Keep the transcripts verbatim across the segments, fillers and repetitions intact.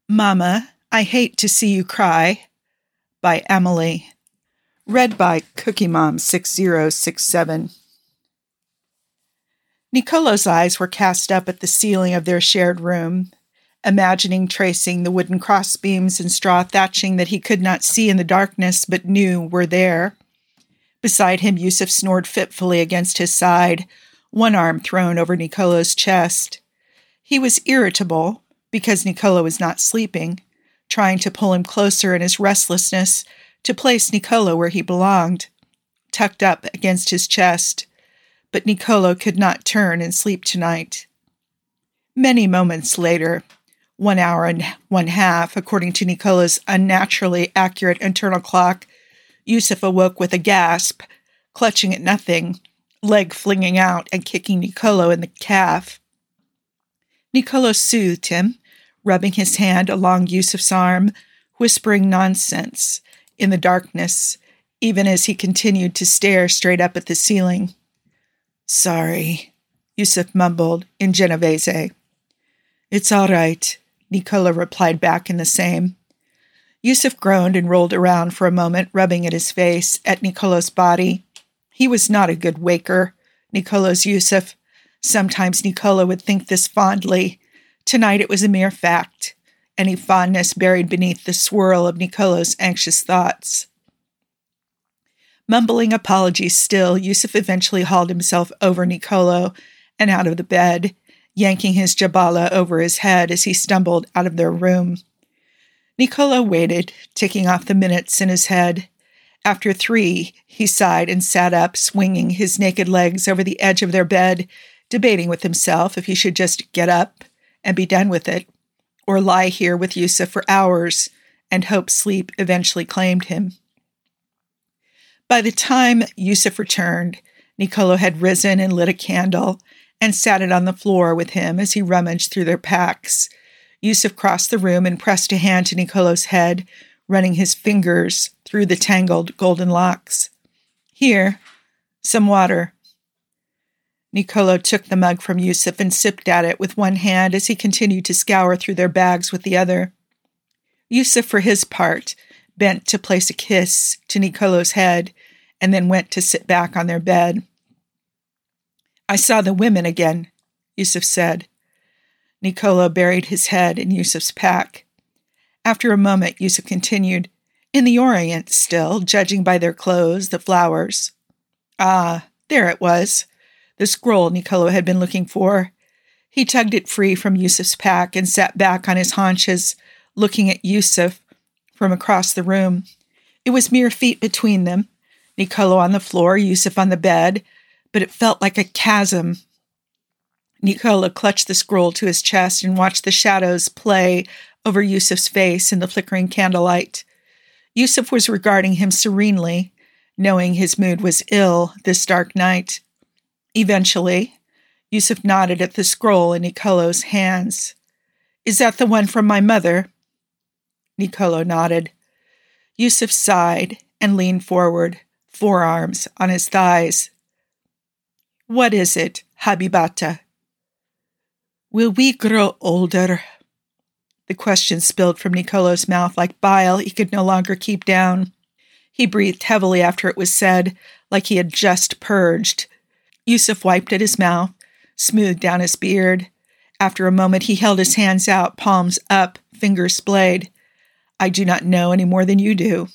Mama, I Hate to See You Cry by Emily. Read by Cookie Mom six zero six seven. Nicolo's eyes were cast up at the ceiling of their shared room, imagining tracing the wooden crossbeams and straw thatching that he could not see in the darkness but knew were there. Beside him, Yusuf snored fitfully against his side, one arm thrown over Nicolo's chest. He was irritable because Nicolo was not sleeping, trying to pull him closer in his restlessness to place Nicolo where he belonged, tucked up against his chest. But Nicolo could not turn and sleep tonight. Many moments later, one hour and one half, according to Nicolo's unnaturally accurate internal clock, Yusuf awoke with a gasp, clutching at nothing, leg flinging out and kicking Nicolo in the calf. Nicolo soothed him, rubbing his hand along Yusuf's arm, whispering nonsense in the darkness, even as he continued to stare straight up at the ceiling. "Sorry," Yusuf mumbled in Genovese. "It's all right," Nicolo replied back in the same. Yusuf groaned and rolled around for a moment, rubbing at his face, at Nicolo's body. He was not a good waker, Nicolo's Yusuf. Sometimes Nicolo would think this fondly. Tonight it was a mere fact, any fondness buried beneath the swirl of Nicolo's anxious thoughts. Mumbling apologies still, Yusuf eventually hauled himself over Nicolo and out of the bed, yanking his jabala over his head as he stumbled out of their room. Nicolo waited, ticking off the minutes in his head. After three, he sighed and sat up, swinging his naked legs over the edge of their bed, debating with himself if he should just get up and be done with it, or lie here with Yusuf for hours and hope sleep eventually claimed him. By the time Yusuf returned, Nicolo had risen and lit a candle and sat it on the floor with him as he rummaged through their packs. Yusuf crossed the room and pressed a hand to Nicolo's head, running his fingers through the tangled golden locks. "Here, some water." Nicolo took the mug from Yusuf and sipped at it with one hand as he continued to scour through their bags with the other. Yusuf, for his part, bent to place a kiss to Nicolo's head and then went to sit back on their bed. "I saw the women again," Yusuf said. Nicolo buried his head in Yusuf's pack. After a moment, Yusuf continued, "In the Orient still, judging by their clothes, the flowers." Ah, there it was. The scroll Nicolo had been looking for. He tugged it free from Yusuf's pack and sat back on his haunches, looking at Yusuf from across the room. It was mere feet between them, Nicolo on the floor, Yusuf on the bed, but it felt like a chasm. Nicolo clutched the scroll to his chest and watched the shadows play over Yusuf's face in the flickering candlelight. Yusuf was regarding him serenely, knowing his mood was ill this dark night. Eventually, Yusuf nodded at the scroll in Nicolo's hands. "Is that the one from my mother?" Nicolo nodded. Yusuf sighed and leaned forward, forearms on his thighs. "What is it, Habibata?" "Will we grow older?" The question spilled from Nicolo's mouth like bile he could no longer keep down. He breathed heavily after it was said, like he had just purged. Yusuf wiped at his mouth, smoothed down his beard. After a moment, he held his hands out, palms up, fingers splayed. "I do not know any more than you do."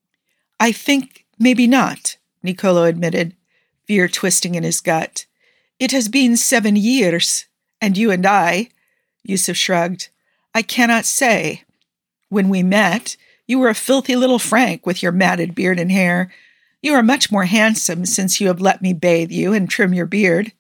"I think maybe not," Nicolo admitted, fear twisting in his gut. "It has been seven years, and you and I," Yusuf shrugged. "I cannot say. When we met, you were a filthy little Frank with your matted beard and hair. You are much more handsome since you have let me bathe you and trim your beard."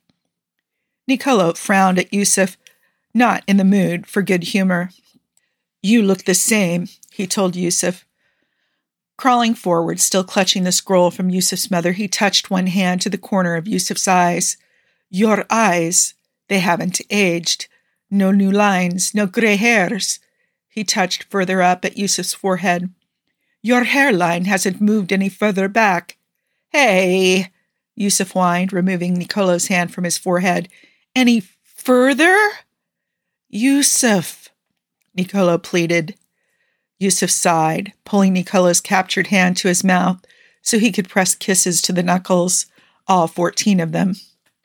Nicolo frowned at Yusuf, not in the mood for good humor. "You look the same," he told Yusuf. Crawling forward, still clutching the scroll from Yusuf's mother, he touched one hand to the corner of Yusuf's eyes. "Your eyes, they haven't aged. No new lines, no gray hairs." He touched further up at Yusuf's forehead. "Your hairline hasn't moved any further back." "Hey," Yusuf whined, removing Nicolo's hand from his forehead. "Any further?" "Yusuf," Nicolo pleaded. Yusuf sighed, pulling Nicolo's captured hand to his mouth so he could press kisses to the knuckles, all fourteen of them.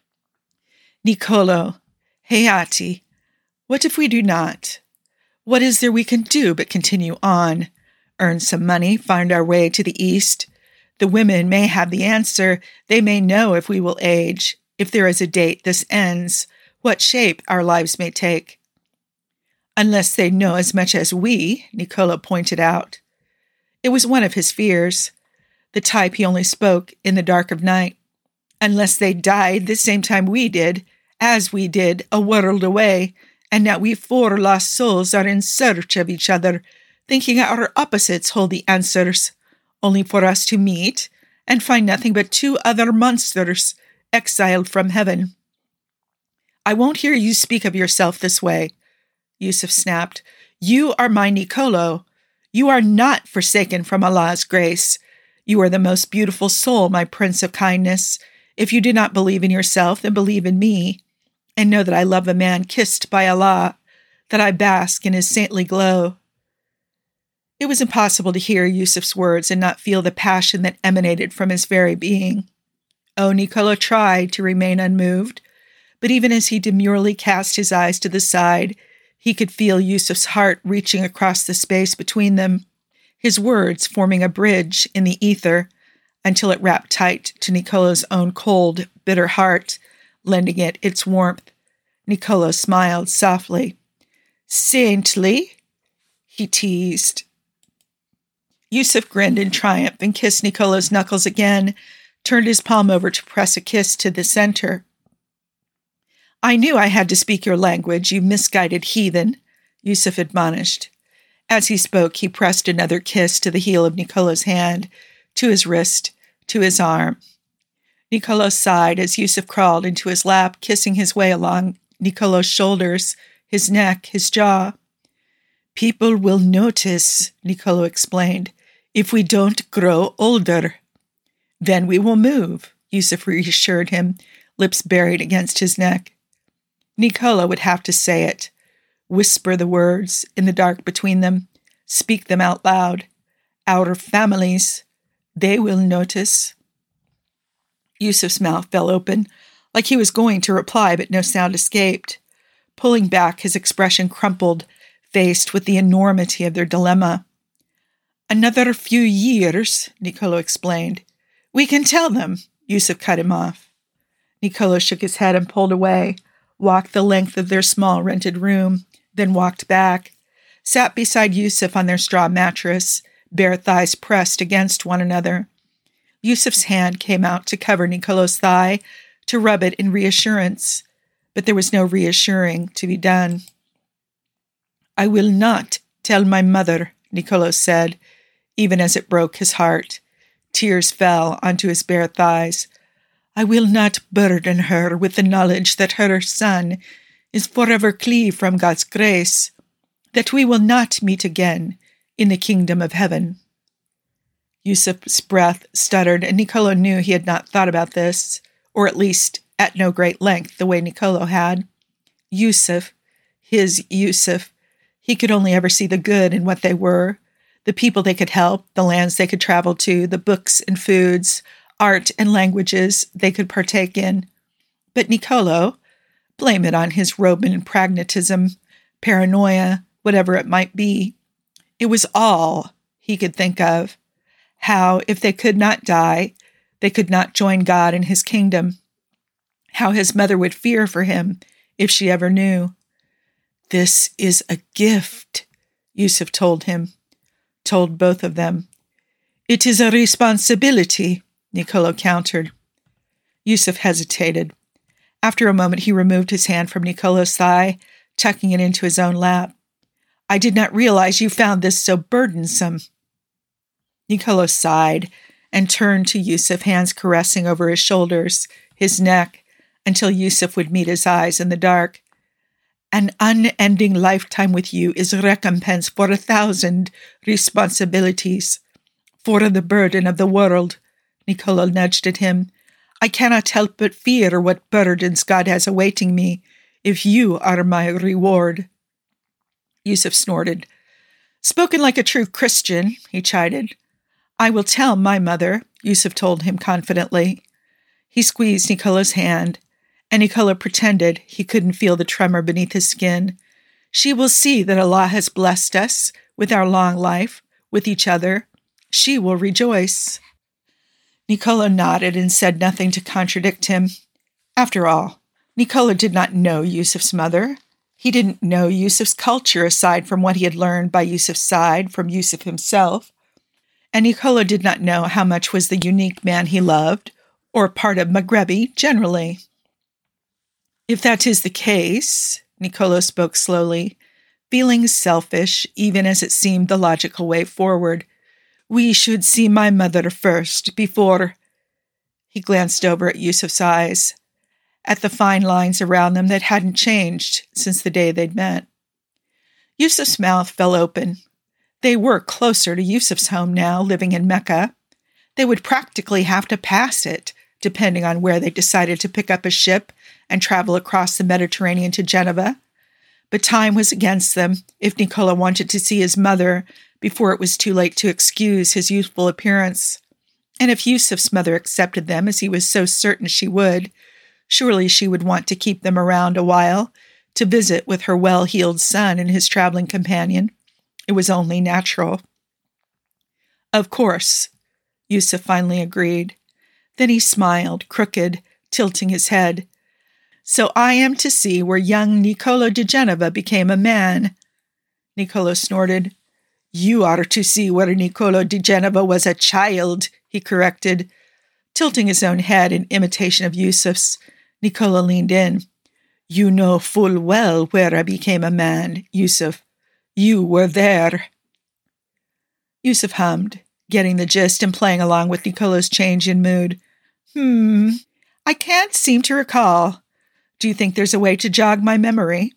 Nicolo, Hayati, what if we do not? What is there we can do but continue on, earn some money, find our way to the east? The women may have the answer. They may know if we will age, if there is a date this ends, what shape our lives may take. Unless they know as much as we, Nicolo pointed out. It was one of his fears, the type he only spoke in the dark of night. Unless they died the same time we did, as we did, a world away, and now we four lost souls are in search of each other, thinking our opposites hold the answers, only for us to meet and find nothing but two other monsters exiled from heaven. I won't hear you speak of yourself this way, Yusuf snapped. You are my Nicolo. You are not forsaken from Allah's grace. You are the most beautiful soul, my prince of kindness. If you do not believe in yourself, then believe in me, and know that I love a man kissed by Allah, that I bask in his saintly glow. It was impossible to hear Yusuf's words and not feel the passion that emanated from his very being. Oh, Nicolo tried to remain unmoved, but even as he demurely cast his eyes to the side, he could feel Yusuf's heart reaching across the space between them, his words forming a bridge in the ether until it wrapped tight to Nicolo's own cold, bitter heart, lending it its warmth. Nicolo smiled softly. Saintly? He teased. Yusuf grinned in triumph and kissed Nicolo's knuckles again, turned his palm over to press a kiss to the center. I knew I had to speak your language, you misguided heathen, Yusuf admonished. As he spoke, he pressed another kiss to the heel of Nicolo's hand, to his wrist, to his arm. Nicolo sighed as Yusuf crawled into his lap, kissing his way along Nicolo's shoulders, his neck, his jaw. People will notice, Nicolo explained, if we don't grow older. Then we will move, Yusuf reassured him, lips buried against his neck. Nicolo would have to say it, whisper the words in the dark between them, speak them out loud. Our families, they will notice. Yusuf's mouth fell open, like he was going to reply, but no sound escaped. Pulling back, his expression crumpled, faced with the enormity of their dilemma. Another few years, Nicolo explained. We can tell them, Yusuf cut him off. Nicolo shook his head and pulled away, walked the length of their small rented room, then walked back, sat beside Yusuf on their straw mattress, bare thighs pressed against one another. Yusuf's hand came out to cover Nicolo's thigh, to rub it in reassurance, but there was no reassuring to be done. I will not tell my mother, Nicolo said, even as it broke his heart. Tears fell onto his bare thighs. I will not burden her with the knowledge that her son is forever cleaved from God's grace, that we will not meet again in the kingdom of heaven. Yusuf's breath stuttered, and Nicolo knew he had not thought about this, or at least at no great length the way Nicolo had. Yusuf, his Yusuf, he could only ever see the good in what they were, the people they could help, the lands they could travel to, the books and foods, art and languages they could partake in. But Nicolo, blame it on his Roman pragmatism, paranoia, whatever it might be, it was all he could think of. How, if they could not die, they could not join God in his kingdom. How his mother would fear for him if she ever knew. This is a gift, Yusuf told him, told both of them. It is a responsibility, Nicolo countered. Yusuf hesitated. After a moment, he removed his hand from Nicolo's thigh, tucking it into his own lap. I did not realize you found this so burdensome. Nicolo sighed and turned to Yusuf, hands caressing over his shoulders, his neck, until Yusuf would meet his eyes in the dark. An unending lifetime with you is recompense for a thousand responsibilities, for the burden of the world. Nicolo nudged at him. I cannot help but fear what burdens God has awaiting me, if you are my reward. Yusuf snorted. Spoken like a true Christian, he chided. I will tell my mother, Yusuf told him confidently. He squeezed Nicolo's hand, and Nicolo pretended he couldn't feel the tremor beneath his skin. She will see that Allah has blessed us with our long life, with each other. She will rejoice. Nicolo nodded and said nothing to contradict him. After all, Nicolo did not know Yusuf's mother. He didn't know Yusuf's culture aside from what he had learned by Yusuf's side from Yusuf himself. And Nicolo did not know how much was the unique man he loved, or part of Maghrebi generally. If that is the case, Nicolo spoke slowly, feeling selfish even as it seemed the logical way forward, we should see my mother first before... He glanced over at Yusuf's eyes, at the fine lines around them that hadn't changed since the day they'd met. Yusuf's mouth fell open. They were closer to Yusuf's home now, living in Mecca. They would practically have to pass it, depending on where they decided to pick up a ship and travel across the Mediterranean to Geneva. But time was against them if Nicolo wanted to see his mother before it was too late to excuse his youthful appearance. And if Yusuf's mother accepted them, as he was so certain she would, surely she would want to keep them around a while, to visit with her well-heeled son and his traveling companion. It was only natural. Of course, Yusuf finally agreed. Then he smiled, crooked, tilting his head. So I am to see where young Nicolo de Genova became a man. Nicolo snorted. You are to see where Nicolo de Genova was a child, he corrected. Tilting his own head in imitation of Yusuf's, Nicolo leaned in. You know full well where I became a man, Yusuf. You were there. Yusuf hummed, getting the gist and playing along with Nicolo's change in mood. Hmm, I can't seem to recall. Do you think there's a way to jog my memory?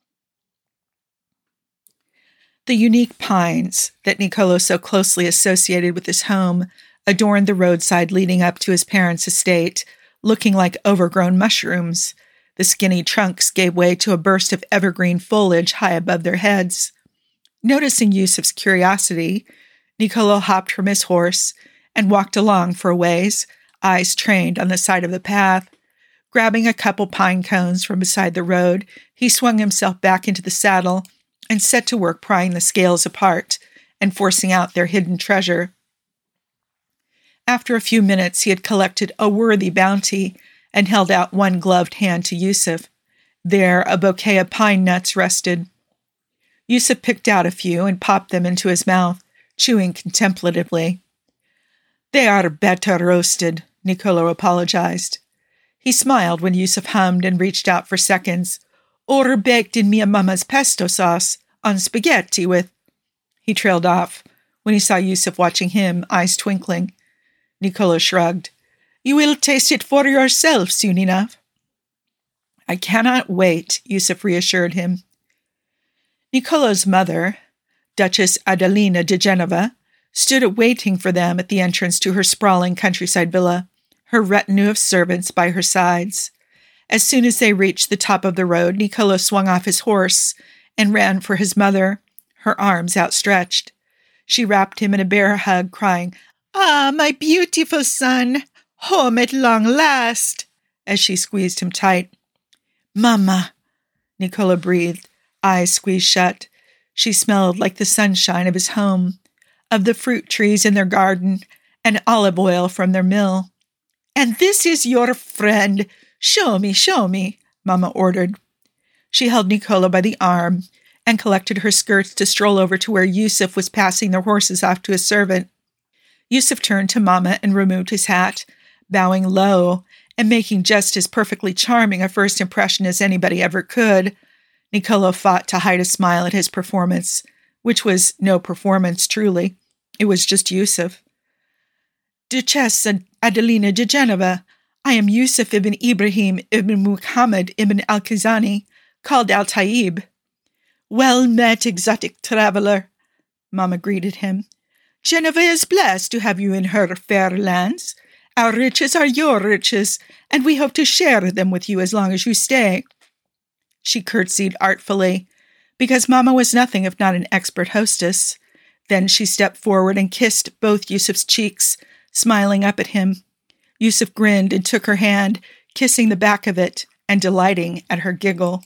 The unique pines that Nicolo so closely associated with his home adorned the roadside leading up to his parents' estate, looking like overgrown mushrooms. The skinny trunks gave way to a burst of evergreen foliage high above their heads. Noticing Yusuf's curiosity, Nicolo hopped from his horse and walked along for a ways, eyes trained on the side of the path. Grabbing a couple pine cones from beside the road, he swung himself back into the saddle and set to work prying the scales apart and forcing out their hidden treasure. After a few minutes, he had collected a worthy bounty and held out one gloved hand to Yusuf. There, a bouquet of pine nuts rested. Yusuf picked out a few and popped them into his mouth, chewing contemplatively. They are better roasted, Nicolo apologized. He smiled when Yusuf hummed and reached out for seconds. Or baked in Mia Mama's pesto sauce on spaghetti with... He trailed off when he saw Yusuf watching him, eyes twinkling. Nicolo shrugged. You will taste it for yourself soon enough. I cannot wait, Yusuf reassured him. Nicolo's mother, Duchess Adelina de Genova, stood waiting for them at the entrance to her sprawling countryside villa, her retinue of servants by her sides. As soon as they reached the top of the road, Nicolo swung off his horse and ran for his mother, her arms outstretched. She wrapped him in a bear hug, crying, Ah, my beautiful son, home at long last, as she squeezed him tight. Mama, Nicolo breathed, eyes squeezed shut. She smelled like the sunshine of his home, of the fruit trees in their garden, and olive oil from their mill. And this is your friend. Show me, show me, Mama ordered. She held Nicolo by the arm and collected her skirts to stroll over to where Yusuf was passing their horses off to a servant. Yusuf turned to Mama and removed his hat, bowing low and making just as perfectly charming a first impression as anybody ever could. Nicolo fought to hide a smile at his performance, which was no performance, truly. It was just Yusuf. Duchess Adelina de Genova, I am Yusuf ibn Ibrahim ibn Muhammad ibn al-Khizani, called Al-Taib. Well met, exotic traveler, Mama greeted him. Geneva is blessed to have you in her fair lands. Our riches are your riches, and we hope to share them with you as long as you stay. She curtsied artfully, because Mama was nothing if not an expert hostess. Then she stepped forward and kissed both Yusuf's cheeks, smiling up at him. Yusuf grinned and took her hand, kissing the back of it and delighting at her giggle.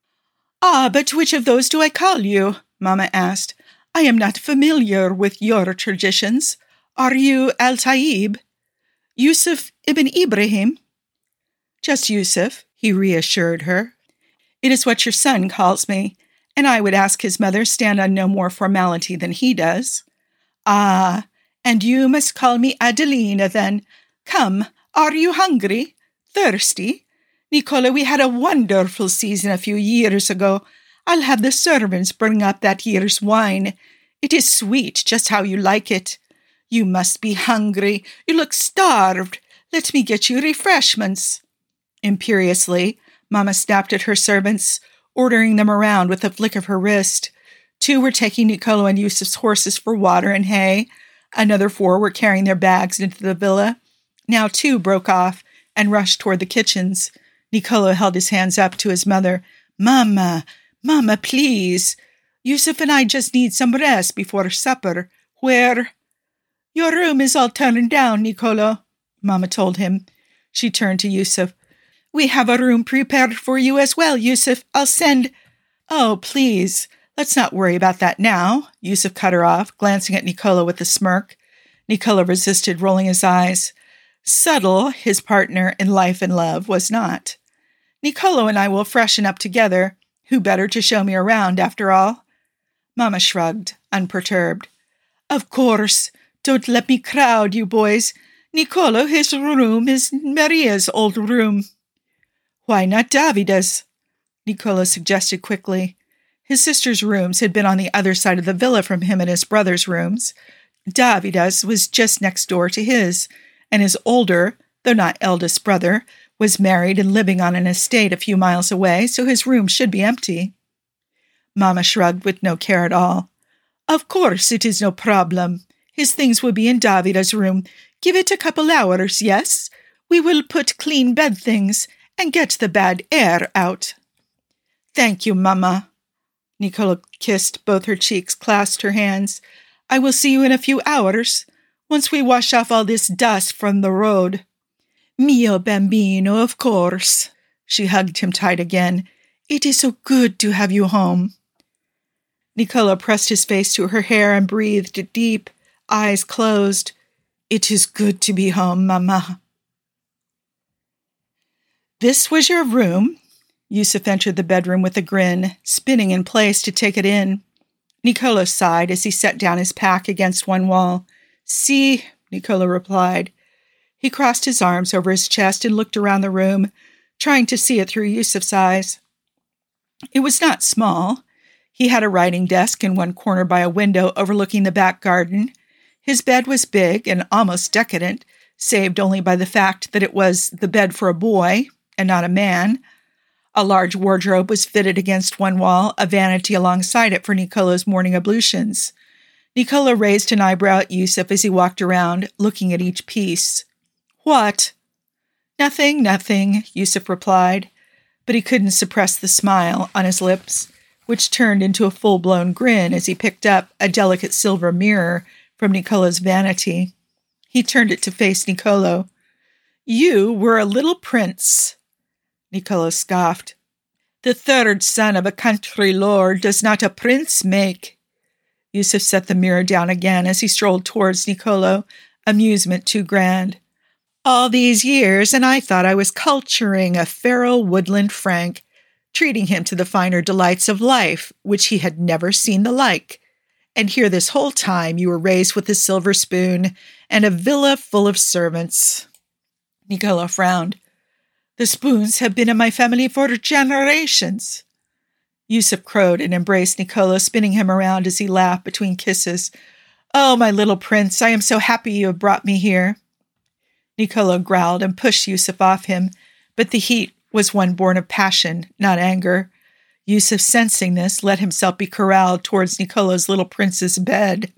"Ah, but which of those do I call you?" Mama asked. "I am not familiar with your traditions. Are you Al-Taib? Yusuf ibn Ibrahim?" "Just Yusuf," he reassured her. "It is what your son calls me, and I would ask his mother stand on no more formality than he does." "Ah, and you must call me Adelina then. Come, are you hungry? Thirsty? Nicola, we had a wonderful season a few years ago. I'll have the servants bring up that year's wine. It is sweet, just how you like it. You must be hungry. You look starved. Let me get you refreshments." Imperiously, Mama snapped at her servants, ordering them around with a flick of her wrist. Two were taking Nicolo and Yusuf's horses for water and hay. Another four were carrying their bags into the villa. Now two broke off and rushed toward the kitchens. Nicolo held his hands up to his mother. "Mama, Mama, please. Yusuf and I just need some rest before supper. Where?" "Your room is all turned down, Nicolo," Mama told him. She turned to Yusuf. "We have a room prepared for you as well, Yusuf. I'll send—" "Oh, please, let's not worry about that now," Yusuf cut her off, glancing at Nicolo with a smirk. Nicolo resisted, rolling his eyes. Subtle, his partner in life and love was not. "Nicolo and I will freshen up together. Who better to show me around, after all?" Mama shrugged, unperturbed. "Of course. Don't let me crowd you boys. Nicolo, his room is Maria's old room." "Why not Davida's?" Nicolo suggested quickly. His sister's rooms had been on the other side of the villa from him and his brother's rooms. Davida's was just next door to his, and his older, though not eldest brother, was married and living on an estate a few miles away, so his room should be empty. Mama shrugged with no care at all. "Of course it is no problem. His things will be in Davida's room. Give it a couple hours, yes? We will put clean bed things and get the bad air out." "Thank you, Mama." Nicolo kissed both her cheeks, clasped her hands. "I will see you in a few hours, once we wash off all this dust from the road." "Mio bambino, of course." She hugged him tight again. "It is so good to have you home." Nicolo pressed his face to her hair and breathed deep, eyes closed. "It is good to be home, Mama." "This was your room?" Yusuf entered the bedroom with a grin, spinning in place to take it in. Nicolo sighed as he set down his pack against one wall. "See," Nicolo replied. He crossed his arms over his chest and looked around the room, trying to see it through Yusuf's eyes. It was not small. He had a writing desk in one corner by a window overlooking the back garden. His bed was big and almost decadent, saved only by the fact that it was the bed for a boy and not a man. A large wardrobe was fitted against one wall, a vanity alongside it for Nicolo's morning ablutions. Nicolo raised an eyebrow at Yusuf as he walked around, looking at each piece. "What?" "Nothing, nothing," Yusuf replied, but he couldn't suppress the smile on his lips, which turned into a full-blown grin as he picked up a delicate silver mirror from Nicolo's vanity. He turned it to face Nicolo. "You were a little prince." Nicolo scoffed. "The third son of a country lord does not a prince make." Yusuf set the mirror down again as he strolled towards Nicolo, amusement too grand. "All these years, and I thought I was culturing a feral woodland Frank, treating him to the finer delights of life, which he had never seen the like. And here this whole time you were raised with a silver spoon and a villa full of servants." Nicolo frowned. "The spoons have been in my family for generations." Yusuf crowed and embraced Nicolo, spinning him around as he laughed between kisses. "Oh, my little prince, I am so happy you have brought me here." Nicolo growled and pushed Yusuf off him, but the heat was one born of passion, not anger. Yusuf, sensing this, let himself be corralled towards Nicolo's little prince's bed.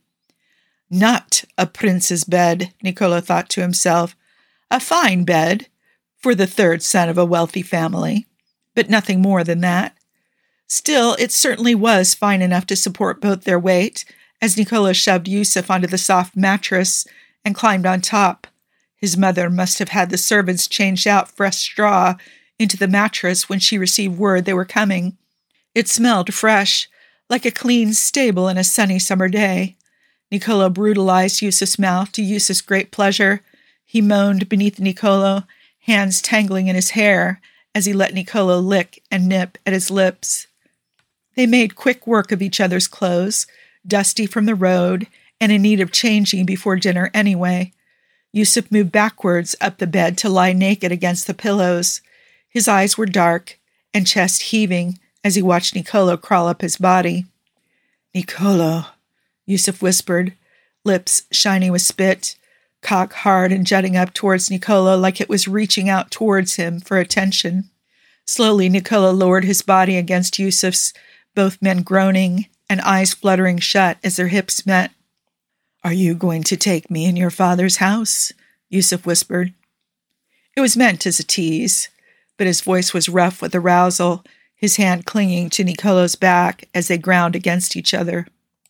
Not a prince's bed, Nicolo thought to himself. A fine bed, for the third son of a wealthy family, but nothing more than that. Still, it certainly was fine enough to support both their weight, as Nicolo shoved Yusuf onto the soft mattress and climbed on top. His mother must have had the servants change out fresh straw into the mattress when she received word they were coming. It smelled fresh, like a clean stable in a sunny summer day. Nicolo brutalized Yusuf's mouth to Yusuf's great pleasure. He moaned beneath Nicolo, hands tangling in his hair, as he let Nicolo lick and nip at his lips. They made quick work of each other's clothes, dusty from the road and in need of changing before dinner anyway. Yusuf moved backwards up the bed to lie naked against the pillows. His eyes were dark and chest heaving as he watched Nicolo crawl up his body. "Nicolo," Yusuf whispered, lips shiny with spit, cock hard and jutting up towards Nicolo like it was reaching out towards him for attention. Slowly, Nicolo lowered his body against Yusuf's, both men groaning and eyes fluttering shut as their hips met. "Are you going to take me in your father's house?" Yusuf whispered. It was meant as a tease, but his voice was rough with arousal, his hand clinging to Nicolo's back as they ground against each other.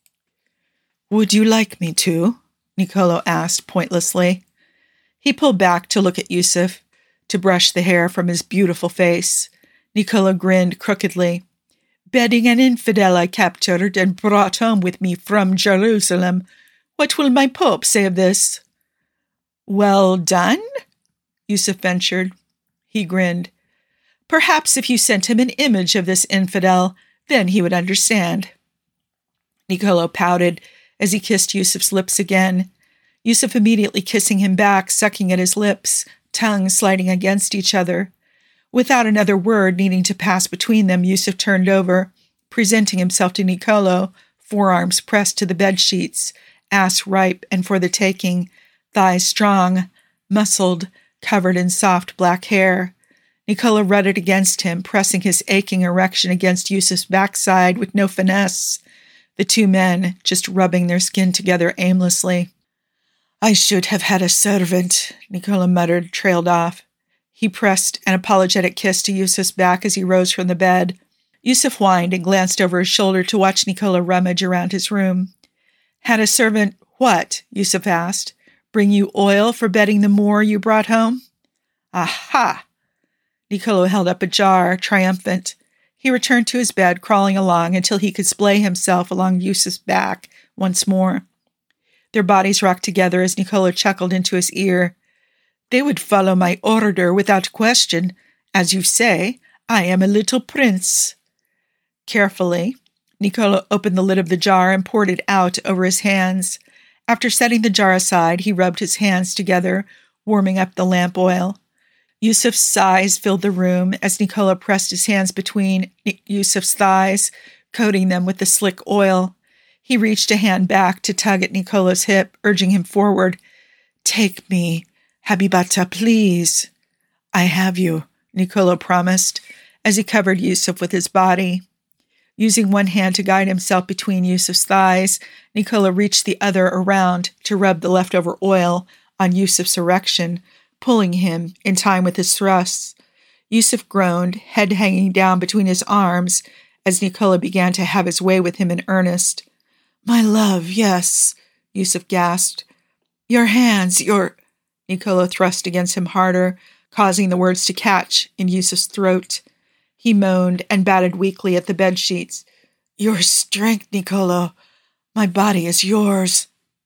"Would you like me to?" Nicolo asked pointlessly. He pulled back to look at Yusuf, to brush the hair from his beautiful face. Nicolo grinned crookedly. "Bedding an infidel I captured and brought home with me from Jerusalem. What will my Pope say of this?" "Well done?" Yusuf ventured. He grinned. "Perhaps if you sent him an image of this infidel, then he would understand." Nicolo pouted as he kissed Yusuf's lips again. Yusuf immediately kissing him back, sucking at his lips, tongues sliding against each other. Without another word needing to pass between them, Yusuf turned over, presenting himself to Nicolo, forearms pressed to the bedsheets, ass ripe and for the taking, thighs strong, muscled, covered in soft black hair. Nicolo rutted against him, pressing his aching erection against Yusuf's backside with no finesse. The two men just rubbing their skin together aimlessly. "I should have had a servant," Nicolo muttered, trailed off. He pressed an apologetic kiss to Yusuf's back as he rose from the bed. Yusuf whined and glanced over his shoulder to watch Nicolo rummage around his room. "Had a servant what?" Yusuf asked. "Bring you oil for bedding the Moor you brought home?" "Aha!" Nicolo held up a jar, triumphant. He returned to his bed, crawling along until he could splay himself along Yusuf's back once more. Their bodies rocked together as Nicolo chuckled into his ear. "They would follow my order without question. As you say, I am a little prince." Carefully, Nicolo opened the lid of the jar and poured it out over his hands. After setting the jar aside, he rubbed his hands together, warming up the lamp oil. Yusuf's sighs filled the room as Nicolo pressed his hands between Yusuf's thighs, coating them with the slick oil. He reached a hand back to tug at Nicolo's hip, urging him forward. "Take me, Habibata, please." "I have you," Nicolo promised, as he covered Yusuf with his body. Using one hand to guide himself between Yusuf's thighs, Nicolo reached the other around to rub the leftover oil on Yusuf's erection, pulling him in time with his thrusts. Yusuf groaned, head hanging down between his arms, as Nicolo began to have his way with him in earnest. "My love, yes," Yusuf gasped. "Your hands, your—" Nicolo thrust against him harder, causing the words to catch in Yusuf's throat. He moaned and batted weakly at the bedsheets. "Your strength, Nicolo. My body is yours."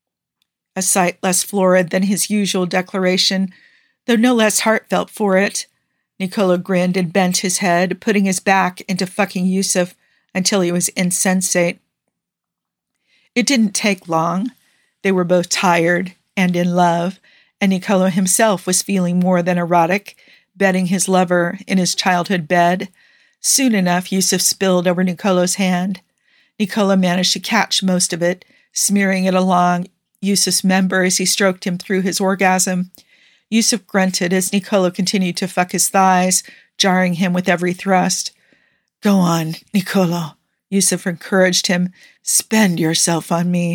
A sight less florid than his usual declaration, though no less heartfelt for it. Nicolo grinned and bent his head, putting his back into fucking Yusuf until he was insensate. It didn't take long. They were both tired and in love, and Nicolo himself was feeling more than erotic, bedding his lover in his childhood bed. Soon enough, Yusuf spilled over Nicolo's hand. Nicolo managed to catch most of it, smearing it along Yusuf's member as he stroked him through his orgasm. Yusuf grunted as Nicolo continued to fuck his thighs, jarring him with every thrust. "Go on, Nicolo," Yusuf encouraged him. "Spend yourself on me."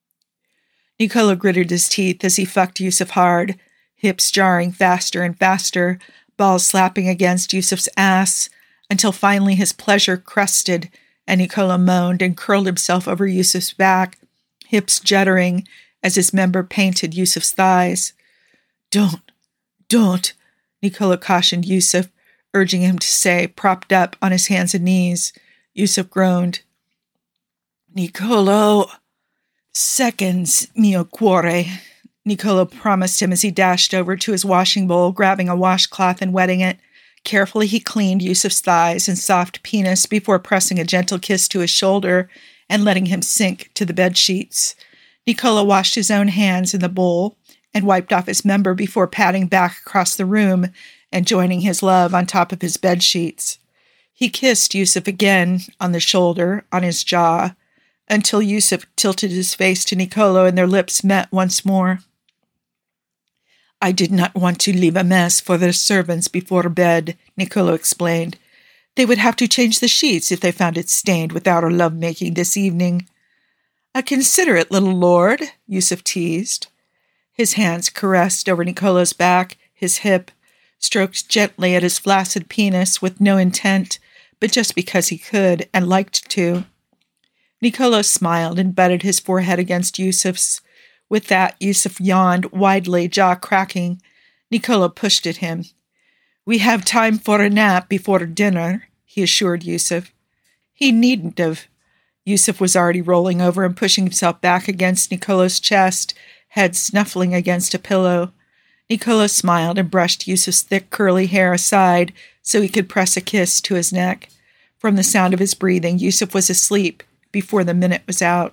Nicolo gritted his teeth as he fucked Yusuf hard, hips jarring faster and faster, balls slapping against Yusuf's ass. until finally his pleasure crested, and Niccolo moaned and curled himself over Yusuf's back, hips juddering as his member painted Yusuf's thighs. "Don't, don't," Niccolo cautioned Yusuf, urging him to say, propped up on his hands and knees. Yusuf groaned. "Niccolo." "Seconds, mio cuore," Niccolo promised him as he dashed over to his washing bowl, grabbing a washcloth and wetting it. Carefully he cleaned Yusuf's thighs and soft penis before pressing a gentle kiss to his shoulder and letting him sink to the bed sheets. Niccolo washed his own hands in the bowl and wiped off his member before padding back across the room and joining his love on top of his bed sheets. He kissed Yusuf again on the shoulder, on his jaw, until Yusuf tilted his face to Niccolo and their lips met once more. "I did not want to leave a mess for the servants before bed," Niccolo explained. "They would have to change the sheets if they found it stained with our love-making this evening." "A considerate little lord," Yusuf teased. His hands caressed over Niccolo's back, his hip, stroked gently at his flaccid penis with no intent, but just because he could and liked to. Niccolo smiled and butted his forehead against Yusuf's. With that, Yusuf yawned widely, jaw cracking. Niccolo pushed at him. "We have time for a nap before dinner," he assured Yusuf. He needn't have. Yusuf was already rolling over and pushing himself back against Niccolo's chest, head snuffling against a pillow. Niccolo smiled and brushed Yusuf's thick curly hair aside so he could press a kiss to his neck. From the sound of his breathing, Yusuf was asleep before the minute was out.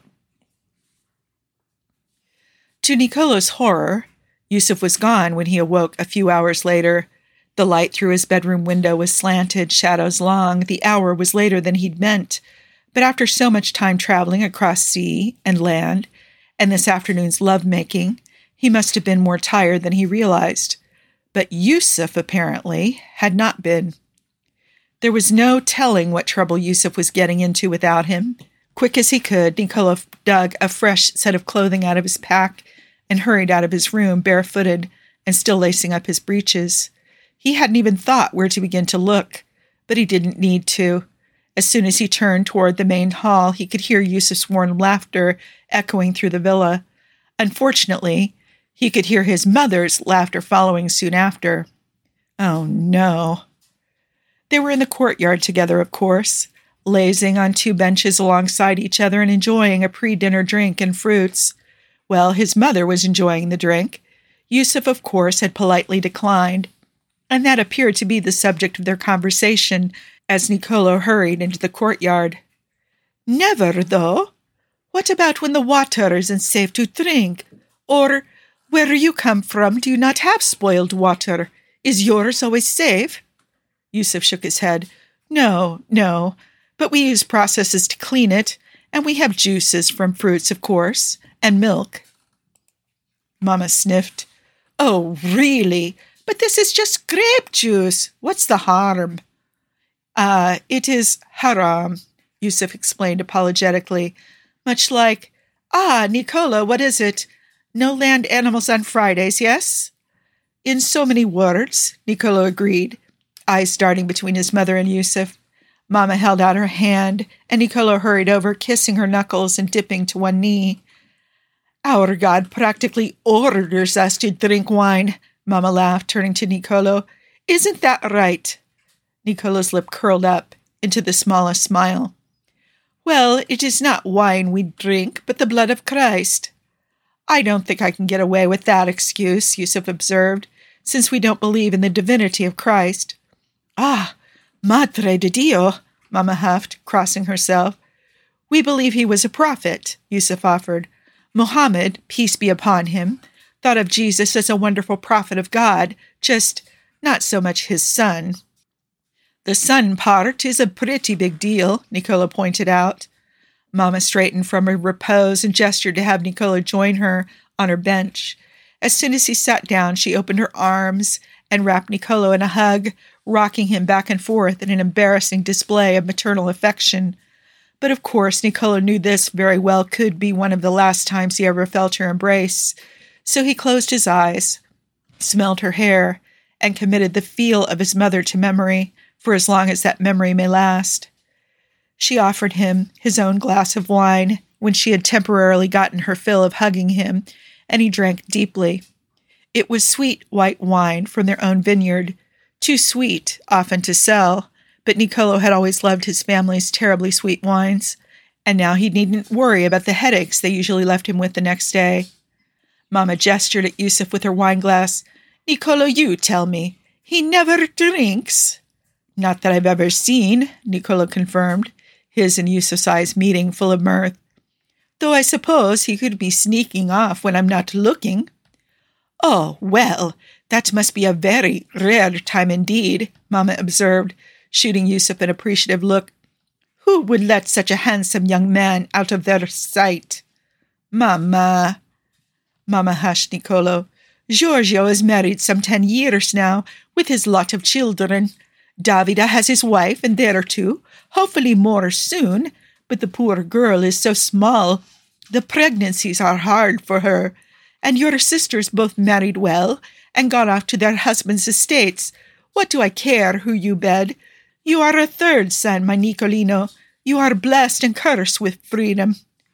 To Niccolo's horror, Yusuf was gone when he awoke a few hours later. The light through his bedroom window was slanted, shadows long. The hour was later than he'd meant. But after so much time traveling across sea and land, and this afternoon's love-making, he must have been more tired than he realized. But Yusuf, apparently, had not been. There was no telling what trouble Yusuf was getting into without him. Quick as he could, Niccolo dug a fresh set of clothing out of his pack and hurried out of his room, barefooted and still lacing up his breeches. He hadn't even thought where to begin to look, but he didn't need to. As soon as he turned toward the main hall, he could hear Yusuf's warm laughter echoing through the villa. Unfortunately, he could hear his mother's laughter following soon after. Oh, no. They were in the courtyard together, of course, lazing on two benches alongside each other and enjoying a pre-dinner drink and fruits. Well, his mother was enjoying the drink. Yusuf, of course, had politely declined, and that appeared to be the subject of their conversation as Niccolo hurried into the courtyard. "Never, though. What about when the water isn't safe to drink? Or, where you come from, do you not have spoiled water? Is yours always safe?" Yusuf shook his head. "No, no. But we use processes to clean it, and we have juices from fruits, of course, and milk." Mama sniffed. "Oh, really? But this is just grape juice. What's the harm?" Uh, it is haram," Yusuf explained apologetically, much like, "Ah, Niccolo, what is it? No land animals on Fridays, yes?" "In so many words," Niccolo agreed, eyes darting between his mother and Yusuf. Mama held out her hand, and Niccolo hurried over, kissing her knuckles and dipping to one knee. "Our God practically orders us to drink wine," Mama laughed, turning to Niccolo. "Isn't that right?" Niccolo's lip curled up into the smallest smile. "Well, it is not wine we drink, but the blood of Christ." "I don't think I can get away with that excuse," Yusuf observed, "since we don't believe in the divinity of Christ." "Ah, Madre de Dio," Mama huffed, crossing herself. "We believe he was a prophet," Yusuf offered. "Muhammad, peace be upon him, thought of Jesus as a wonderful prophet of God, just not so much his son." "The son part is a pretty big deal," Niccolo pointed out. Mama straightened from her repose and gestured to have Niccolo join her on her bench. As soon as he sat down, she opened her arms and wrapped Niccolo in a hug, rocking him back and forth in an embarrassing display of maternal affection. But of course, Niccolo knew this very well could be one of the last times he ever felt her embrace, so he closed his eyes, smelled her hair, and committed the feel of his mother to memory, for as long as that memory may last. She offered him his own glass of wine when she had temporarily gotten her fill of hugging him, and he drank deeply. It was sweet white wine from their own vineyard, too sweet often to sell, but Niccolo had always loved his family's terribly sweet wines, and now he needn't worry about the headaches they usually left him with the next day. Mama gestured at Yusuf with her wine glass. "Niccolo, you tell me. He never drinks." "Not that I've ever seen," Niccolo confirmed, his and Yusuf's eyes meeting, full of mirth. "Though I suppose he could be sneaking off when I'm not looking." "Oh, well, that must be a very rare time indeed," Mama observed, shooting Yusuf an appreciative look. "Who would let such a handsome young man out of their sight?" "Mama." Mama hushed Niccolo. "Giorgio is married some ten years now, with his lot of children. Davida has his wife, and there are two, hopefully more soon, but the poor girl is so small. The pregnancies are hard for her. And your sisters both married well, and gone off to their husbands' estates. What do I care who you bed? You are a third son, my Nicolino. You are blessed and cursed with freedom."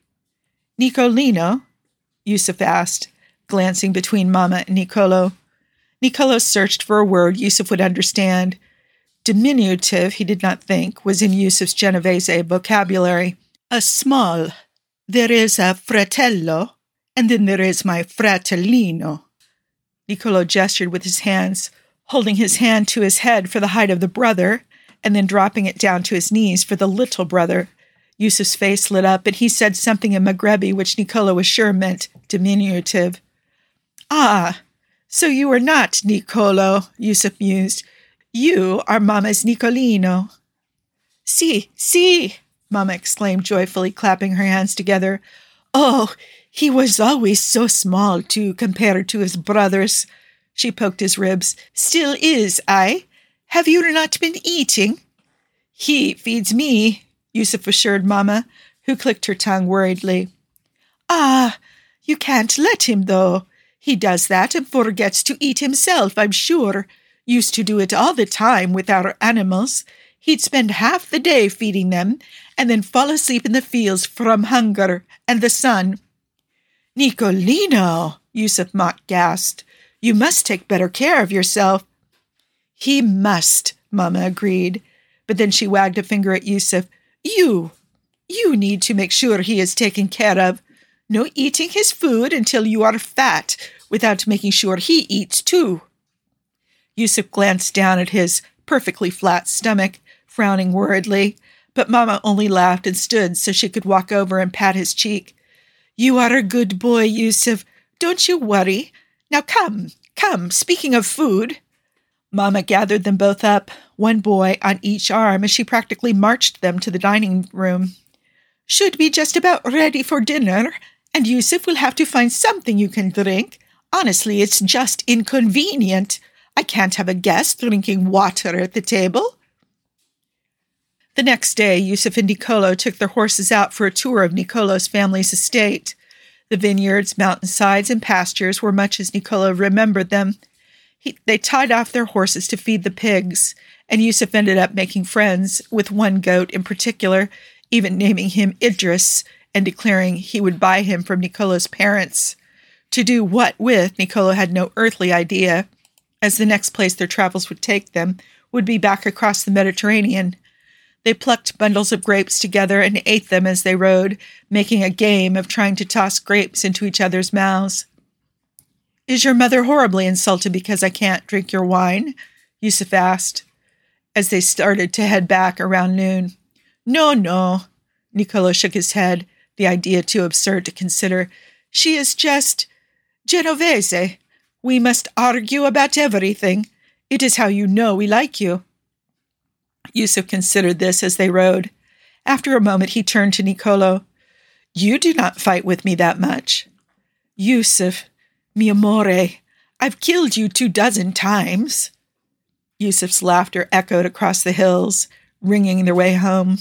"Nicolino?" Yusuf asked, glancing between Mama and Niccolo. Niccolo searched for a word Yusuf would understand. Diminutive, he did not think, was in Yusuf's Genovese vocabulary. "A small. There is a fratello, and then there is my fratellino." Niccolo gestured with his hands, holding his hand to his head for the height of the brother, and then dropping it down to his knees for the little brother. Yusuf's face lit up, and he said something in Maghrebi which Niccolo was sure meant diminutive. "Ah, so you are not Niccolo," Yusuf mused. "You are Mama's Nicolino." "Si, si," Mama exclaimed joyfully, clapping her hands together. "Oh, he was always so small, too, compared to his brothers." She poked his ribs. "Still is, I. Have you not been eating?" "He feeds me," Yusuf assured Mama, who clicked her tongue worriedly. "Ah, you can't let him, though. He does that and forgets to eat himself, I'm sure. Used to do it all the time with our animals. He'd spend half the day feeding them, and then fall asleep in the fields from hunger and the sun." "Nicolino," Yusuf mock gasped. "You must take better care of yourself." "He must," Mama agreed. But then she wagged a finger at Yusuf. You, you need to make sure he is taken care of. No eating his food until you are fat, without making sure he eats too." Yusuf glanced down at his perfectly flat stomach, frowning worriedly, but Mama only laughed and stood so she could walk over and pat his cheek. "You are a good boy, Yusuf. Don't you worry. Now come, come, speaking of food." Mama gathered them both up, one boy on each arm, as she practically marched them to the dining room. "Should be just about ready for dinner, and Yusuf will have to find something you can drink. Honestly, it's just inconvenient. I can't have a guest drinking water at the table." The next day, Yusuf and Niccolo took their horses out for a tour of Niccolo's family's estate. The vineyards, mountainsides, and pastures were much as Niccolo remembered them. He, they tied off their horses to feed the pigs, and Yusuf ended up making friends with one goat in particular, even naming him Idris and declaring he would buy him from Niccolo's parents. To do what with, Niccolo had no earthly idea, as the next place their travels would take them would be back across the Mediterranean. They plucked bundles of grapes together and ate them as they rode, making a game of trying to toss grapes into each other's mouths. "Is your mother horribly insulted because I can't drink your wine?" Yusuf asked, as they started to head back around noon. "No, no," Niccolo shook his head, the idea too absurd to consider. "She is just Genovese. We must argue about everything. It is how you know we like you." Yusuf considered this as they rode. After a moment, he turned to Niccolo. "You do not fight with me that much." "Yusuf, mi amore, I've killed you two dozen times." Yusuf's laughter echoed across the hills, ringing their way home.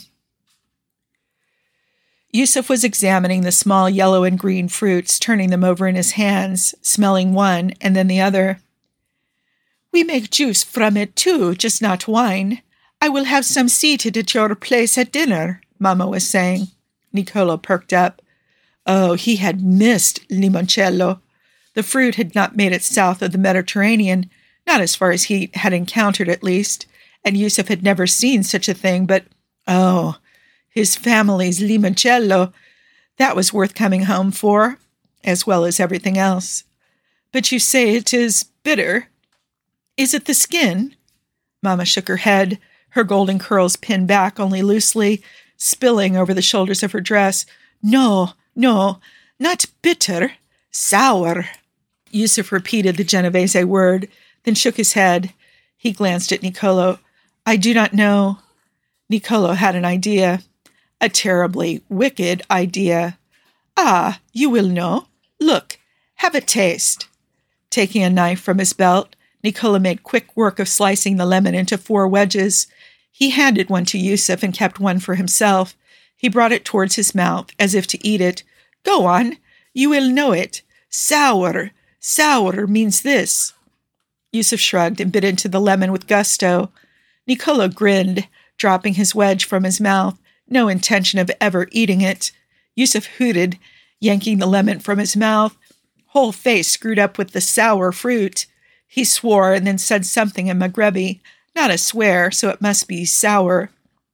Yusuf was examining the small yellow and green fruits, turning them over in his hands, smelling one and then the other. "We make juice from it too, just not wine. I will have some seated at your place at dinner, Mama was saying. Niccolò perked up. Oh, he had missed limoncello. The fruit had not made it south of the Mediterranean, not as far as he had encountered at least, and Yusuf had never seen such a thing, but, oh, his family's limoncello, that was worth coming home for, as well as everything else. But you say it is bitter. Is it the skin? Mama shook her head, her golden curls pinned back only loosely, spilling over the shoulders of her dress. No, no, not bitter, sour. Yusuf repeated the Genovese word, then shook his head. He glanced at Niccolò. I do not know. Niccolò had an idea. A terribly wicked idea. Ah, you will know. Look, have a taste. Taking a knife from his belt, Niccolò made quick work of slicing the lemon into four wedges. He handed one to Yusuf and kept one for himself. He brought it towards his mouth, as if to eat it. Go on. You will know it. Sour. Sour means this. Yusuf shrugged and bit into the lemon with gusto. Niccolò grinned, dropping his wedge from his mouth, no intention of ever eating it. Yusuf hooted, yanking the lemon from his mouth, whole face screwed up with the sour fruit. He swore and then said something in Maghrebi, not a swear, so it must be sour.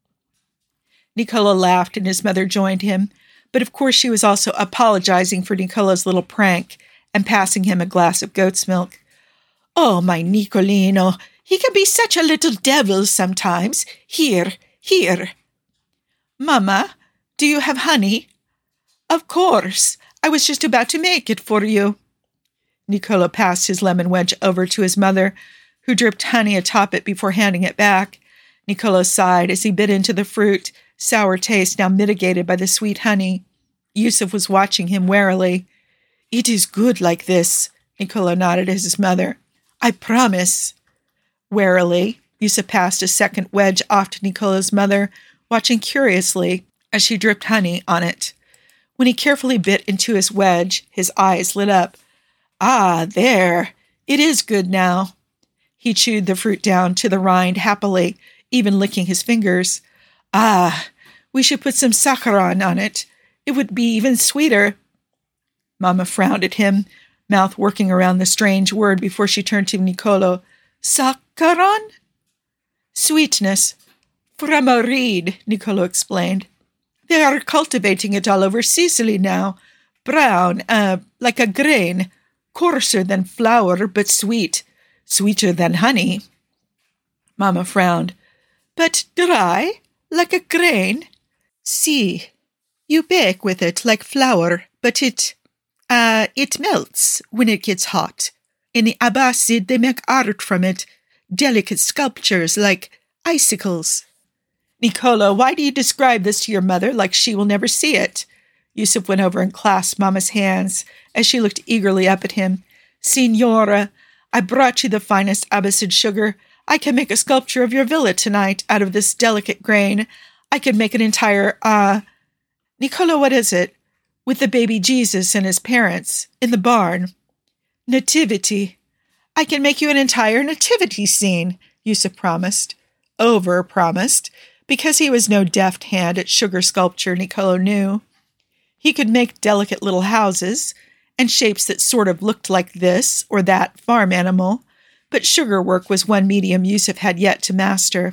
Niccolò laughed and his mother joined him, but of course she was also apologizing for Niccolò's little prank and passing him a glass of goat's milk. Oh, my Niccolino, he can be such a little devil sometimes. Here, here. Mama, do you have honey? Of course. I was just about to make it for you. Niccolò passed his lemon wedge over to his mother, who dripped honey atop it before handing it back. Niccolò sighed as he bit into the fruit, sour taste now mitigated by the sweet honey. Yusuf was watching him warily. It is good like this, Niccolò nodded at his mother. I promise. Warily, Yusuf passed a second wedge off to Niccolò's mother, watching curiously as she dripped honey on it. When he carefully bit into his wedge, his eyes lit up. Ah, there. It is good now. He chewed the fruit down to the rind happily, even licking his fingers. Ah, we should put some saccharon on it. It would be even sweeter. Mama frowned at him, mouth working around the strange word before she turned to Niccolò. Saccharon? Sweetness. From a reed, Niccolò explained. They are cultivating it all over Sicily now. Brown, uh, like a grain. Coarser than flour, but sweet. Sweeter than honey. Mama frowned. But dry, like a grain? See, you bake with it like flour, but it, uh, it melts when it gets hot. In the Abbasid, they make art from it, delicate sculptures like icicles. Niccolò, why do you describe this to your mother like she will never see it? Yusuf went over and clasped Mama's hands as she looked eagerly up at him. Signora, I brought you the finest Abbasid sugar. I can make a sculpture of your villa tonight out of this delicate grain. I can make an entire, uh... Niccolò, what is it? With the baby Jesus and his parents in the barn. Nativity. I can make you an entire nativity scene, Yusuf promised. Over-promised, because he was no deft hand at sugar sculpture, Niccolò knew. He could make delicate little houses and shapes that sort of looked like this or that farm animal, but sugar work was one medium Yusuf had yet to master.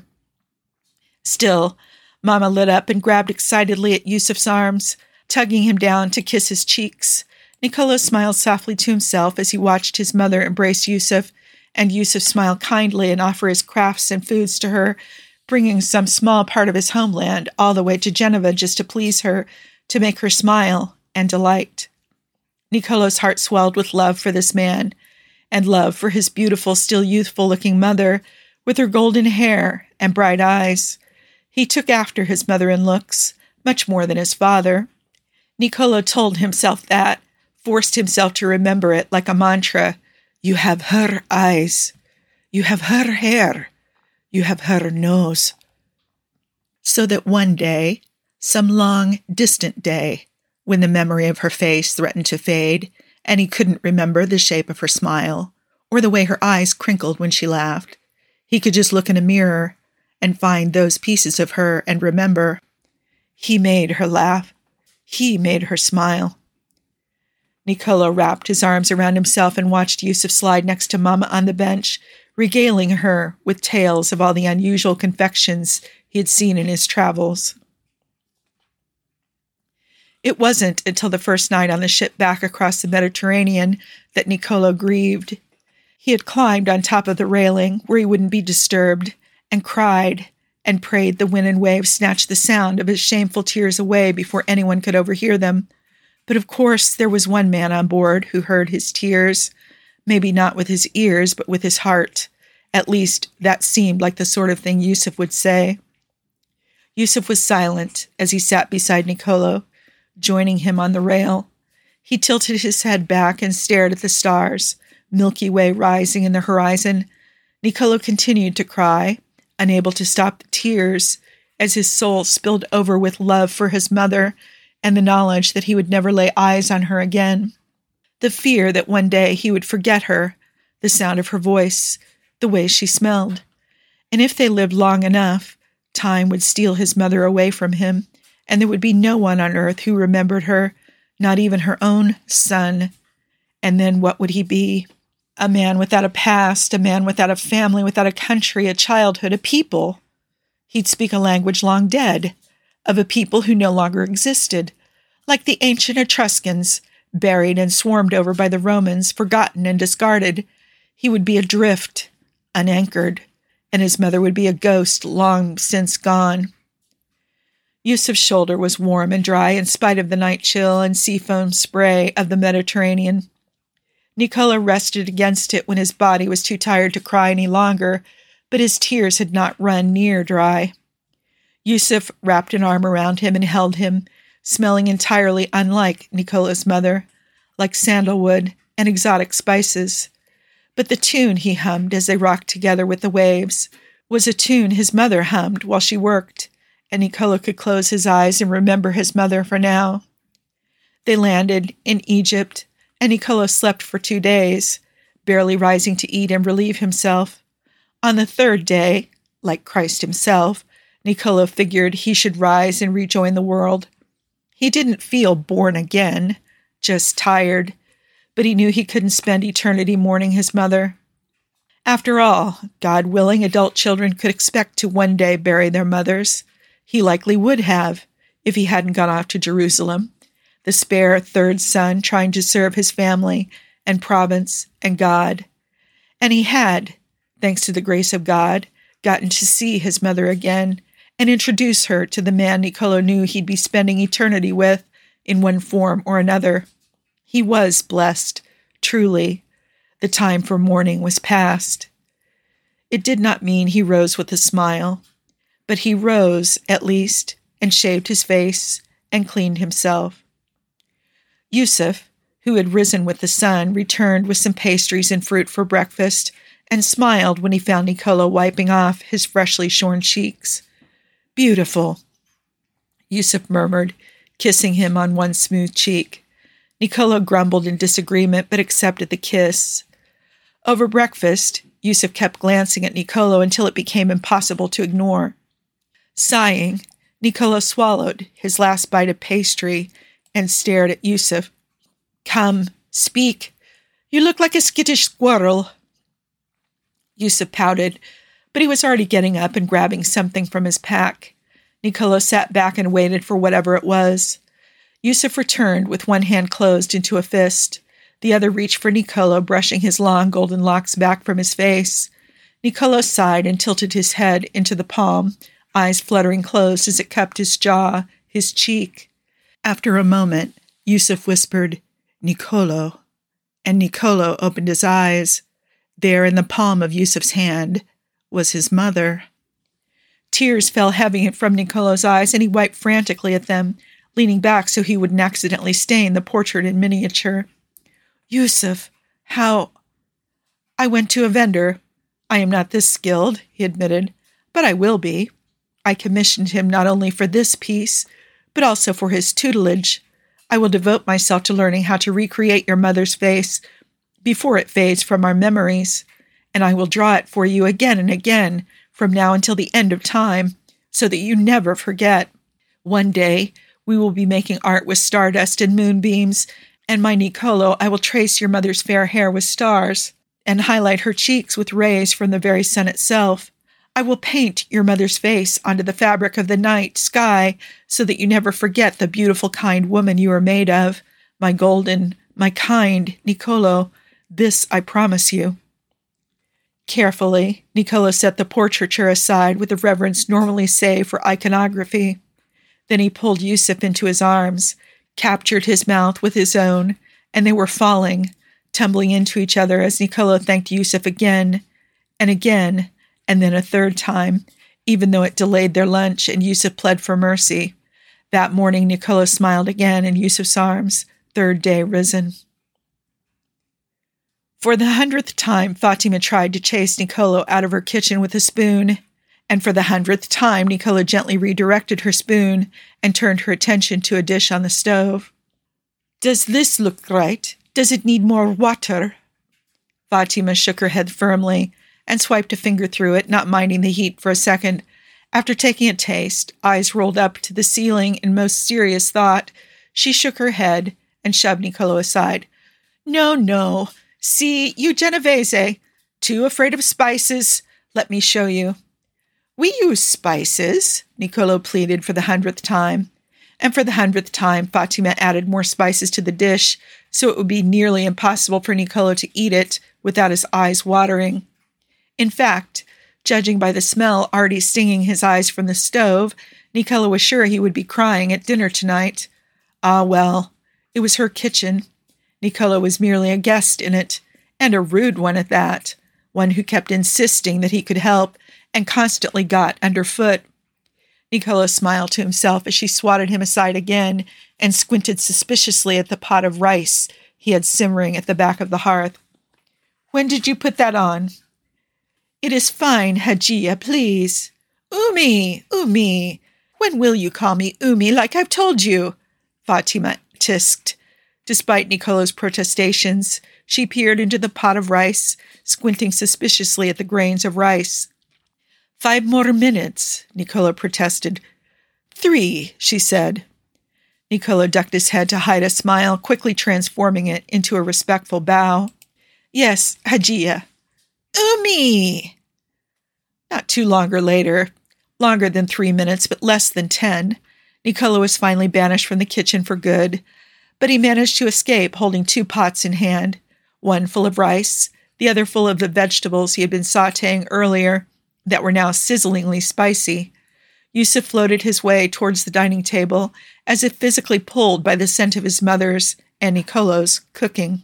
Still, Mama lit up and grabbed excitedly at Yusuf's arms, tugging him down to kiss his cheeks. Niccolò smiled softly to himself as he watched his mother embrace Yusuf, and Yusuf smile kindly and offer his crafts and foods to her, bringing some small part of his homeland all the way to Genova just to please her, to make her smile and delight. Niccolò's heart swelled with love for this man, and love for his beautiful, still youthful-looking mother, with her golden hair and bright eyes. He took after his mother in looks, much more than his father. Niccolò told himself that, forced himself to remember it like a mantra. You have her eyes. You have her hair. You have her nose. So that one day, some long, distant day, when the memory of her face threatened to fade, and he couldn't remember the shape of her smile, or the way her eyes crinkled when she laughed, he could just look in a mirror and find those pieces of her and remember. He made her laugh. He made her smile. Nicolo wrapped his arms around himself and watched Yusuf slide next to Mama on the bench, regaling her with tales of all the unusual confections he had seen in his travels. It wasn't until the first night on the ship back across the Mediterranean that Nicolo grieved. He had climbed on top of the railing where he wouldn't be disturbed and cried and prayed the wind and waves snatched the sound of his shameful tears away before anyone could overhear them. But of course there was one man on board who heard his tears, maybe not with his ears, but with his heart. At least that seemed like the sort of thing Yusuf would say. Yusuf was silent as he sat beside Nicolo, joining him on the rail. He tilted his head back and stared at the stars, Milky Way rising in the horizon. Nicolo continued to cry, unable to stop the tears, as his soul spilled over with love for his mother and the knowledge that he would never lay eyes on her again. The fear that one day he would forget her, the sound of her voice, the way she smelled. And if they lived long enough, time would steal his mother away from him, and there would be no one on earth who remembered her, not even her own son. And then what would he be? A man without a past, a man without a family, without a country, a childhood, a people. He'd speak a language long dead, of a people who no longer existed, like the ancient Etruscans, buried and swarmed over by the Romans, forgotten and discarded. He would be adrift, unanchored, and his mother would be a ghost long since gone. Yusuf's shoulder was warm and dry in spite of the night chill and sea foam spray of the Mediterranean. Nicolo rested against it when his body was too tired to cry any longer, but his tears had not run near dry. Yusuf wrapped an arm around him and held him, smelling entirely unlike Nicolo's mother, like sandalwood and exotic spices. But the tune he hummed as they rocked together with the waves was a tune his mother hummed while she worked, and Nicolo could close his eyes and remember his mother for now. They landed in Egypt, and Nicolo slept for two days, barely rising to eat and relieve himself. On the third day, like Christ himself, Nicolo figured he should rise and rejoin the world. He didn't feel born again, just tired, but he knew he couldn't spend eternity mourning his mother. After all, God willing, adult children could expect to one day bury their mothers. He likely would have, if he hadn't gone off to Jerusalem, the spare third son trying to serve his family and province and God. And he had, thanks to the grace of God, gotten to see his mother again and introduce her to the man Nicolo knew he'd be spending eternity with in one form or another. He was blessed, truly. The time for mourning was past. It did not mean he rose with a smile, but he rose, at least, and shaved his face and cleaned himself. Yusuf, who had risen with the sun, returned with some pastries and fruit for breakfast and smiled when he found Nicolo wiping off his freshly shorn cheeks. "Beautiful," Yusuf murmured, kissing him on one smooth cheek. Nicolo grumbled in disagreement, but accepted the kiss. Over breakfast, Yusuf kept glancing at Nicolo until it became impossible to ignore. Sighing, Nicolo swallowed his last bite of pastry and stared at Yusuf. "Come, speak. You look like a skittish squirrel." Yusuf pouted, but he was already getting up and grabbing something from his pack. Nicolo sat back and waited for whatever it was. Yusuf returned with one hand closed into a fist. The other reached for Nicolo, brushing his long golden locks back from his face. Nicolo sighed and tilted his head into the palm, eyes fluttering closed as it cupped his jaw, his cheek. After a moment, Yusuf whispered, "Nicolo," and Nicolo opened his eyes. There in the palm of Yusuf's hand was his mother. Tears fell heavy from Nicolo's eyes, and he wiped frantically at them, leaning back so he wouldn't accidentally stain the portrait in miniature. "Yusuf, how—" "I went to a vendor. I am not this skilled," he admitted, "but I will be. I commissioned him not only for this piece, but also for his tutelage. I will devote myself to learning how to recreate your mother's face before it fades from our memories, and I will draw it for you again and again, from now until the end of time, so that you never forget. One day, we will be making art with stardust and moonbeams, and my Nicolo, I will trace your mother's fair hair with stars, and highlight her cheeks with rays from the very sun itself. I will paint your mother's face onto the fabric of the night sky, so that you never forget the beautiful, kind woman you are made of. My golden, my kind Nicolo, this I promise you." Carefully, Nicolo set the portraiture aside with the reverence normally saved for iconography. Then he pulled Yusuf into his arms, captured his mouth with his own, and they were falling, tumbling into each other as Nicolo thanked Yusuf again and again, and then a third time, even though it delayed their lunch and Yusuf pled for mercy. That morning, Nicolo smiled again in Yusuf's arms, third day risen. For the hundredth time, Fatima tried to chase Nicolo out of her kitchen with a spoon, and for the hundredth time, Nicolo gently redirected her spoon and turned her attention to a dish on the stove. "Does this look right? Does it need more water?" Fatima shook her head firmly and swiped a finger through it, not minding the heat for a second. After taking a taste, eyes rolled up to the ceiling in most serious thought, she shook her head and shoved Nicolo aside. "No, no. See, you Genovese, too afraid of spices. Let me show you." "We use spices," Nicolo pleaded for the hundredth time. And for the hundredth time, Fatima added more spices to the dish, so it would be nearly impossible for Nicolo to eat it without his eyes watering. In fact, judging by the smell already stinging his eyes from the stove, Nicolo was sure he would be crying at dinner tonight. Ah, well, it was her kitchen. Nicolo was merely a guest in it, and a rude one at that, one who kept insisting that he could help and constantly got underfoot. Nicolo smiled to himself as she swatted him aside again and squinted suspiciously at the pot of rice he had simmering at the back of the hearth. "When did you put that on?" "It is fine, Hajiya, please." "Umi, Umi, when will you call me Umi like I've told you?" Fatima tisked. Despite Nicolo's protestations, she peered into the pot of rice, squinting suspiciously at the grains of rice. "Five more minutes," Nicolo protested. "Three," she said. Nicolo ducked his head to hide a smile, quickly transforming it into a respectful bow. "Yes, Hajiya." "Umi!" Not too longer later, longer than three minutes, but less than ten, Nicolo was finally banished from the kitchen for good, but he managed to escape holding two pots in hand, one full of rice, the other full of the vegetables he had been sautéing earlier that were now sizzlingly spicy. Yusuf floated his way towards the dining table, as if physically pulled by the scent of his mother's and Nicolo's cooking.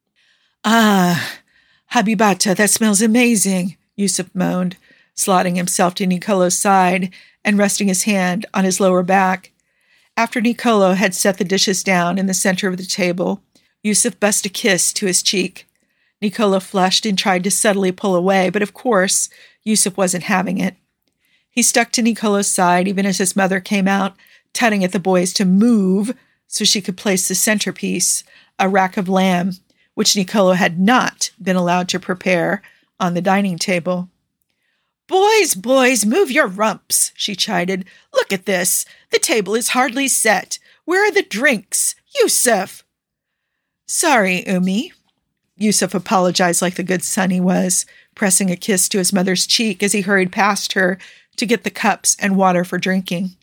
"Ah, Habibata, that smells amazing," Yusuf moaned, slotting himself to Nicolo's side and resting his hand on his lower back. After Nicolo had set the dishes down in the center of the table, Yusuf bussed a kiss to his cheek. Nicolo flushed and tried to subtly pull away, but of course, Yusuf wasn't having it. He stuck to Nicolo's side even as his mother came out, tutting at the boys to move so she could place the centerpiece, a rack of lamb, which Nicolo had not been allowed to prepare, on the dining table. "Boys, boys, move your rumps," she chided. "Look at this. The table is hardly set. Where are the drinks? Yusuf!" "Sorry, Umi." Yusuf apologized like the good son he was, pressing a kiss to his mother's cheek as he hurried past her to get the cups and water for drinking.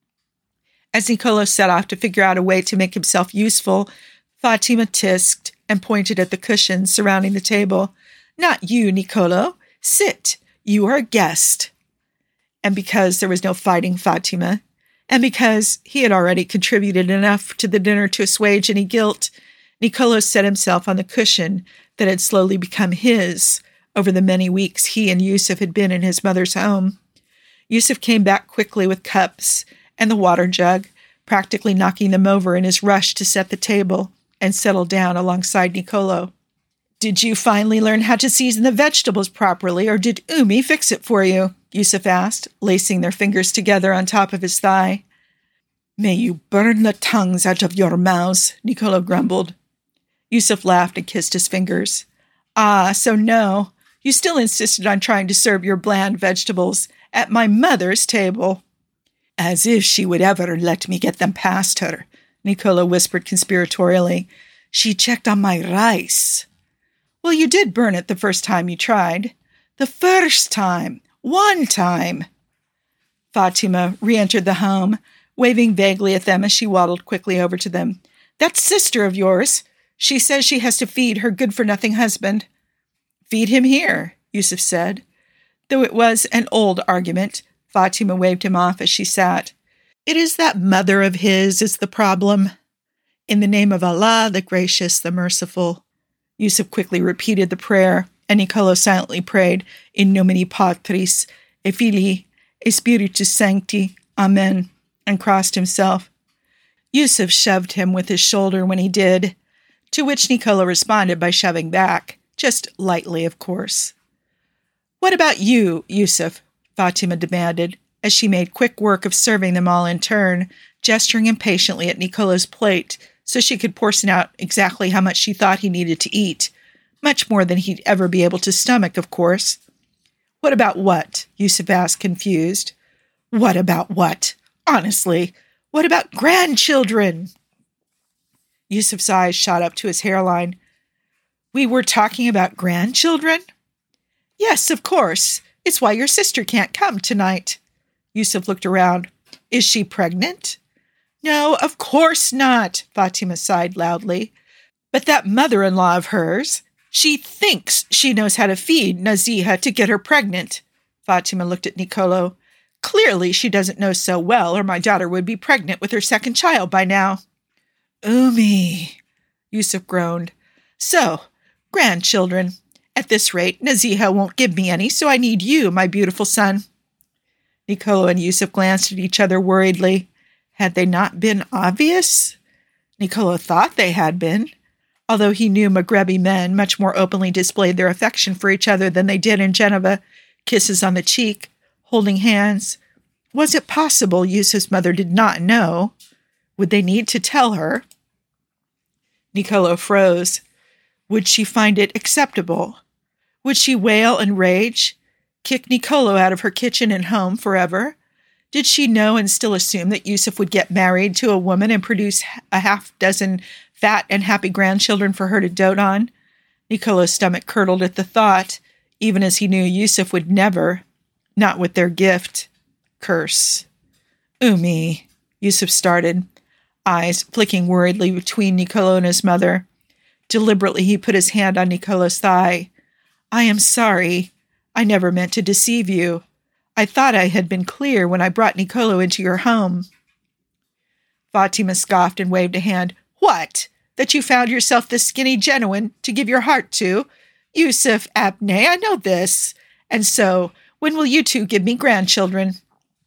As Nicolo set off to figure out a way to make himself useful, Fatima tisked and pointed at the cushions surrounding the table. "Not you, Nicolo. Sit. You are a guest." And because there was no fighting Fatima, and because he had already contributed enough to the dinner to assuage any guilt, Nicolo set himself on the cushion that had slowly become his over the many weeks he and Yusuf had been in his mother's home. Yusuf came back quickly with cups and the water jug, practically knocking them over in his rush to set the table and settle down alongside Nicolo. "Did you finally learn how to season the vegetables properly, or did Umi fix it for you?" Yusuf asked, lacing their fingers together on top of his thigh. "May you burn the tongues out of your mouths," Nicolo grumbled. Yusuf laughed and kissed his fingers. "Ah, so no, You still insisted on trying to serve your bland vegetables at my mother's table. As if she would ever let me get them past her, Nicola whispered conspiratorially. She checked on my rice. Well, you did burn it the first time you tried. The first time. One time. Fatima re-entered the home, waving vaguely at them as she waddled quickly over to them. That sister of yours. She says she has to feed her good-for-nothing husband. Feed him here, Yusuf said. Though it was an old argument, Fatima waved him off as she sat. It is that mother of his is the problem. In the name of Allah, the gracious, the merciful. Yusuf quickly repeated the prayer, and Nicola silently prayed, In nomine Patris, et Filii, et Spiritus Sancti, Amen, and crossed himself. Yusuf shoved him with his shoulder when he did, to which Nicola responded by shoving back, just lightly, of course. What about you, Yusuf? Fatima demanded, as she made quick work of serving them all in turn, gesturing impatiently at Nicola's plate so she could portion out exactly how much she thought he needed to eat, much more than he'd ever be able to stomach, of course. What about what? Yusuf asked, confused. What about what? Honestly, what about grandchildren? Yusuf's eyes shot up to his hairline. We were talking about grandchildren? Yes, of course. It's why your sister can't come tonight. Yusuf looked around. Is she pregnant? No, of course not, Fatima sighed loudly. But that mother-in-law of hers, she thinks she knows how to feed Naziha to get her pregnant. Fatima looked at Nicolo. Clearly she doesn't know so well, or my daughter would be pregnant with her second child by now. Umi, Yusuf groaned. So, grandchildren. At this rate, Naziha won't give me any, so I need you, my beautiful son. Nicolo and Yusuf glanced at each other worriedly. Had they not been obvious? Nicolo thought they had been, although he knew Maghrebi men much more openly displayed their affection for each other than they did in Geneva, kisses on the cheek, holding hands. Was it possible Yusuf's mother did not know? Would they need to tell her? Nicolo froze. Would she find it acceptable? Would she wail and rage? Kick Nicolo out of her kitchen and home forever? Did she know and still assume that Yusuf would get married to a woman and produce a half dozen fat and happy grandchildren for her to dote on? Nicolo's stomach curdled at the thought, even as he knew Yusuf would never, not with their gift, curse. Umi, Yusuf started, eyes flicking worriedly between Nicolo and his mother. Deliberately he put his hand on Nicolo's thigh. I am sorry. I never meant to deceive you. I thought I had been clear when I brought Nicolo into your home. Fatima scoffed and waved a hand. What? That you found yourself the skinny Genoan to give your heart to? Yusuf, Abney, I know this. And so, when will you two give me grandchildren?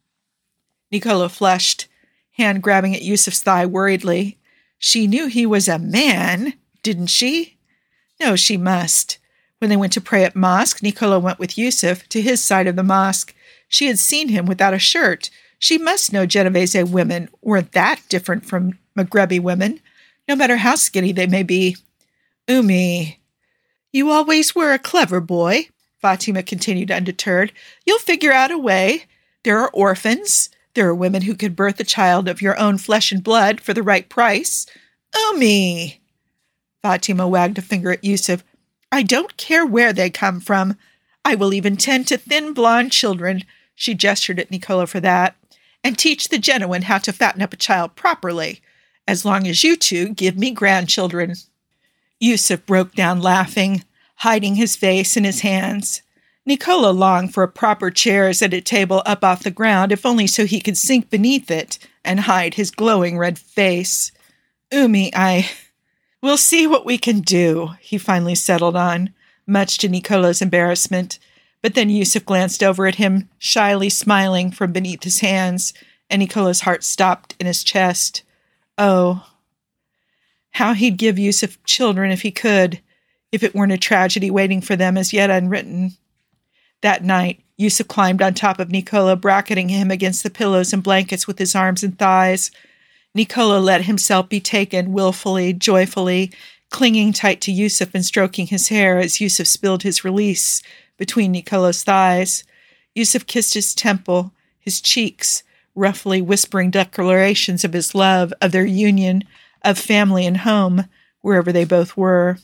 Nicolo flushed, hand grabbing at Yusuf's thigh worriedly. She knew he was a man, didn't she? No, she must. When they went to pray at mosque, Nicolo went with Yusuf to his side of the mosque. She had seen him without a shirt. She must know Genovese women weren't that different from Maghrebi women, no matter how skinny they may be. Umi, you always were a clever boy, Fatima continued undeterred. You'll figure out a way. There are orphans. There are women who could birth a child of your own flesh and blood for the right price. Umi! Fatima wagged a finger at Yusuf. I don't care where they come from. I will even tend to thin blonde children, she gestured at Nicolo for that, and teach the Genoan how to fatten up a child properly, as long as you two give me grandchildren. Yusuf broke down laughing, hiding his face in his hands. Nicolo longed for a proper chairs at a table up off the ground, if only so he could sink beneath it and hide his glowing red face. Umi, I... We'll see what we can do, he finally settled on, much to Nicolo's embarrassment. But then Yusuf glanced over at him, shyly smiling from beneath his hands, and Nicolo's heart stopped in his chest. Oh, how he'd give Yusuf children if he could, if it weren't a tragedy waiting for them as yet unwritten. That night, Yusuf climbed on top of Nicolo, bracketing him against the pillows and blankets with his arms and thighs. Nicolo let himself be taken willfully, joyfully, clinging tight to Yusuf and stroking his hair as Yusuf spilled his release, between Nicolo's thighs. Yusuf kissed his temple, his cheeks, roughly whispering declarations of his love, of their union, of family and home, wherever they both were.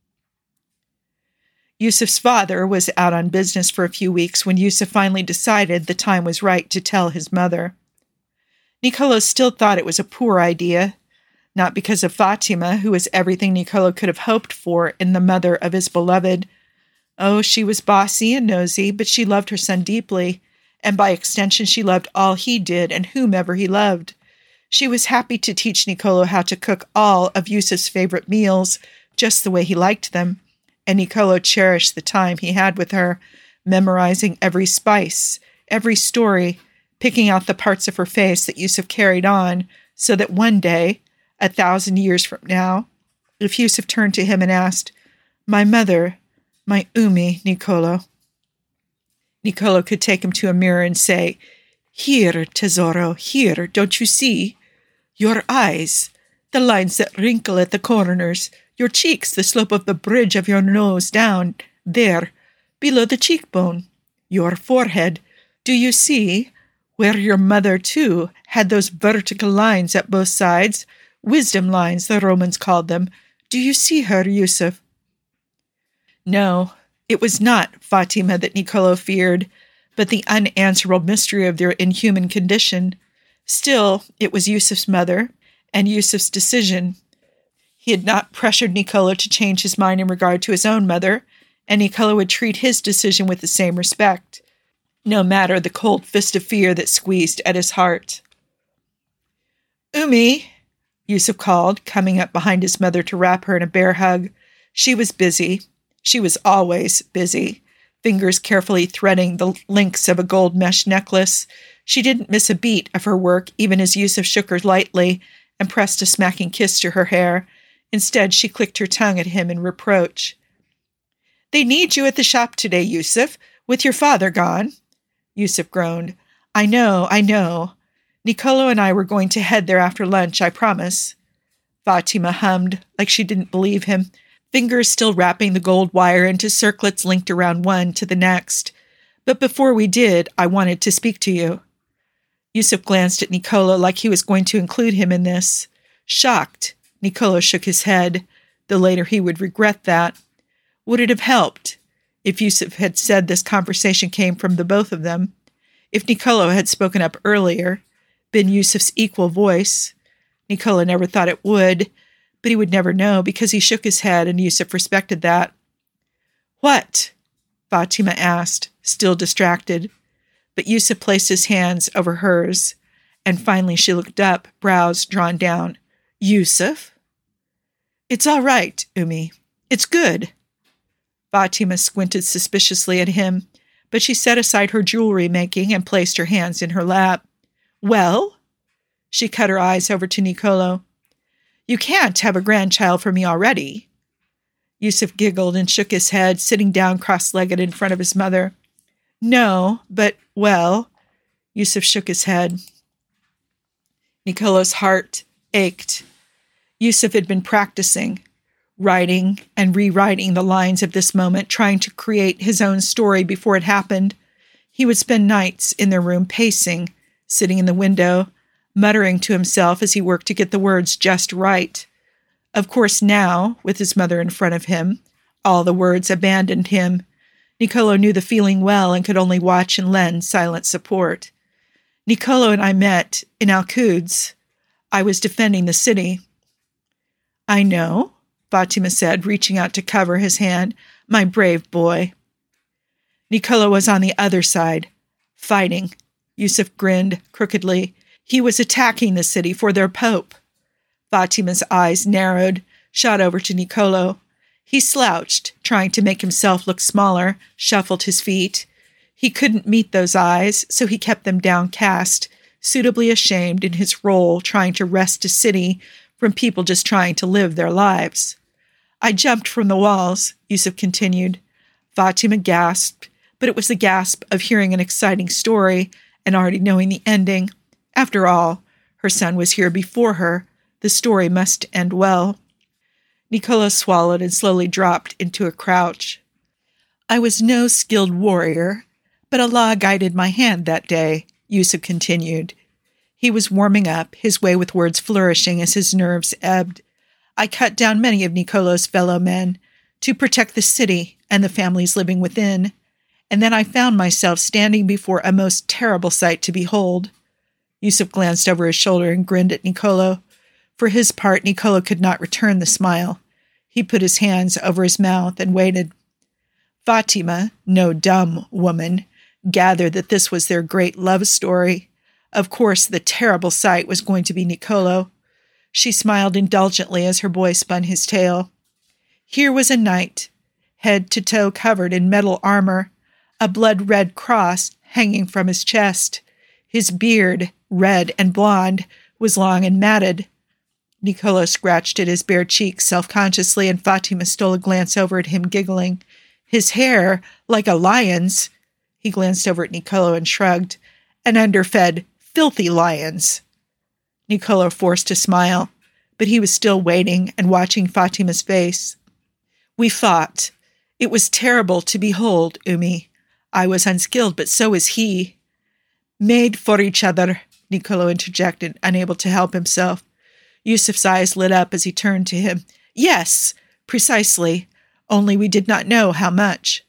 Yusuf's father was out on business for a few weeks when Yusuf finally decided the time was right to tell his mother. Nicolo still thought it was a poor idea, not because of Fatima, who was everything Nicolo could have hoped for in the mother of his beloved. Oh, she was bossy and nosy, but she loved her son deeply, and by extension she loved all he did and whomever he loved. She was happy to teach Nicolo how to cook all of Yusuf's favorite meals just the way he liked them, and Nicolo cherished the time he had with her, memorizing every spice, every story, picking out the parts of her face that Yusuf carried on, so that one day, a thousand years from now, if Yusuf turned to him and asked, "My mother, my Umi, Nicolo," Nicolo could take him to a mirror and say, "Here, tesoro, here, don't you see? Your eyes, the lines that wrinkle at the corners, your cheeks, the slope of the bridge of your nose down, there, below the cheekbone, your forehead. Do you see? Where your mother, too, had those vertical lines at both sides, wisdom lines, the Romans called them. Do you see her, Yusuf?" No, it was not Fatima that Nicolo feared, but the unanswerable mystery of their inhuman condition. Still, it was Yusuf's mother, and Yusuf's decision. He had not pressured Nicolo to change his mind in regard to his own mother, and Nicolo would treat his decision with the same respect, no matter the cold fist of fear that squeezed at his heart. "Umi," Yusuf called, coming up behind his mother to wrap her in a bear hug. She was busy. She was always busy, fingers carefully threading the links of a gold mesh necklace. She didn't miss a beat of her work, even as Yusuf shook her lightly and pressed a smacking kiss to her hair. Instead, she clicked her tongue at him in reproach. "They need you at the shop today, Yusuf, with your father gone." Yusuf groaned. "I know, I know. Nicolo and I were going to head there after lunch, I promise." Fatima hummed, like she didn't believe him, fingers still wrapping the gold wire into circlets linked around one to the next. "But before we did, I wanted to speak to you." Yusuf glanced at Nicolo like he was going to include him in this. Shocked, Nicolo shook his head, though later he would regret that. Would it have helped if Yusuf had said this conversation came from the both of them? If Nicolo had spoken up earlier, been Yusuf's equal voice? Nicolo never thought it would, but he would never know because he shook his head and Yusuf respected that. "What?" Fatima asked, still distracted. But Yusuf placed his hands over hers, and finally she looked up, brows drawn down. "Yusuf?" "It's all right, Umi. It's good." Fatima squinted suspiciously at him, but she set aside her jewelry making and placed her hands in her lap. "Well?" She cut her eyes over to Nicolo. "You can't have a grandchild for me already." Yusuf giggled and shook his head, sitting down cross-legged in front of his mother. "No, but, well," Yusuf shook his head. Nicolo's heart ached. Yusuf had been practicing, writing and rewriting the lines of this moment, trying to create his own story before it happened. He would spend nights in their room pacing, sitting in the window, muttering to himself as he worked to get the words just right. Of course now, with his mother in front of him, all the words abandoned him. Nicolo knew the feeling well and could only watch and lend silent support. "Nicolo and I met in Al-Quds. I was defending the city." "I know," Fatima said, reaching out to cover his hand. "My brave boy." Nicolo was on the other side, fighting. Yusuf grinned crookedly. He was attacking the city for their pope. Fatima's eyes narrowed, shot over to Nicolo. He slouched, trying to make himself look smaller, shuffled his feet. He couldn't meet those eyes, so he kept them downcast, suitably ashamed in his role trying to wrest a city from people just trying to live their lives. "I jumped from the walls," Yusuf continued. Fatima gasped, but it was the gasp of hearing an exciting story and already knowing the ending. After all, her son was here before her. The story must end well. Nicolo swallowed and slowly dropped into a crouch. I was no skilled warrior, but Allah guided my hand that day, Yusuf continued. He was warming up, his way with words flourishing as his nerves ebbed. I cut down many of Niccolo's fellow men to protect the city and the families living within, and then I found myself standing before a most terrible sight to behold. Yusuf glanced over his shoulder and grinned at Niccolo. For his part, Niccolo could not return the smile. He put his hands over his mouth and waited. Fatima, no dumb woman, gathered that this was their great love story. Of course, the terrible sight was going to be Niccolo. She smiled indulgently as her boy spun his tale. Here was a knight, head to toe covered in metal armor, a blood-red cross hanging from his chest. His beard, red and blonde, was long and matted. Niccolo scratched at his bare cheeks self-consciously, and Fatima stole a glance over at him, giggling. His hair, like a lion's. He glanced over at Niccolo and shrugged. An underfed, filthy lion's. Niccolo forced a smile, but he was still waiting and watching Fatima's face. We fought. It was terrible to behold, Umi. I was unskilled, but so was he. Made for each other, Niccolo interjected, unable to help himself. Yusuf's eyes lit up as he turned to him. Yes, precisely, only we did not know how much.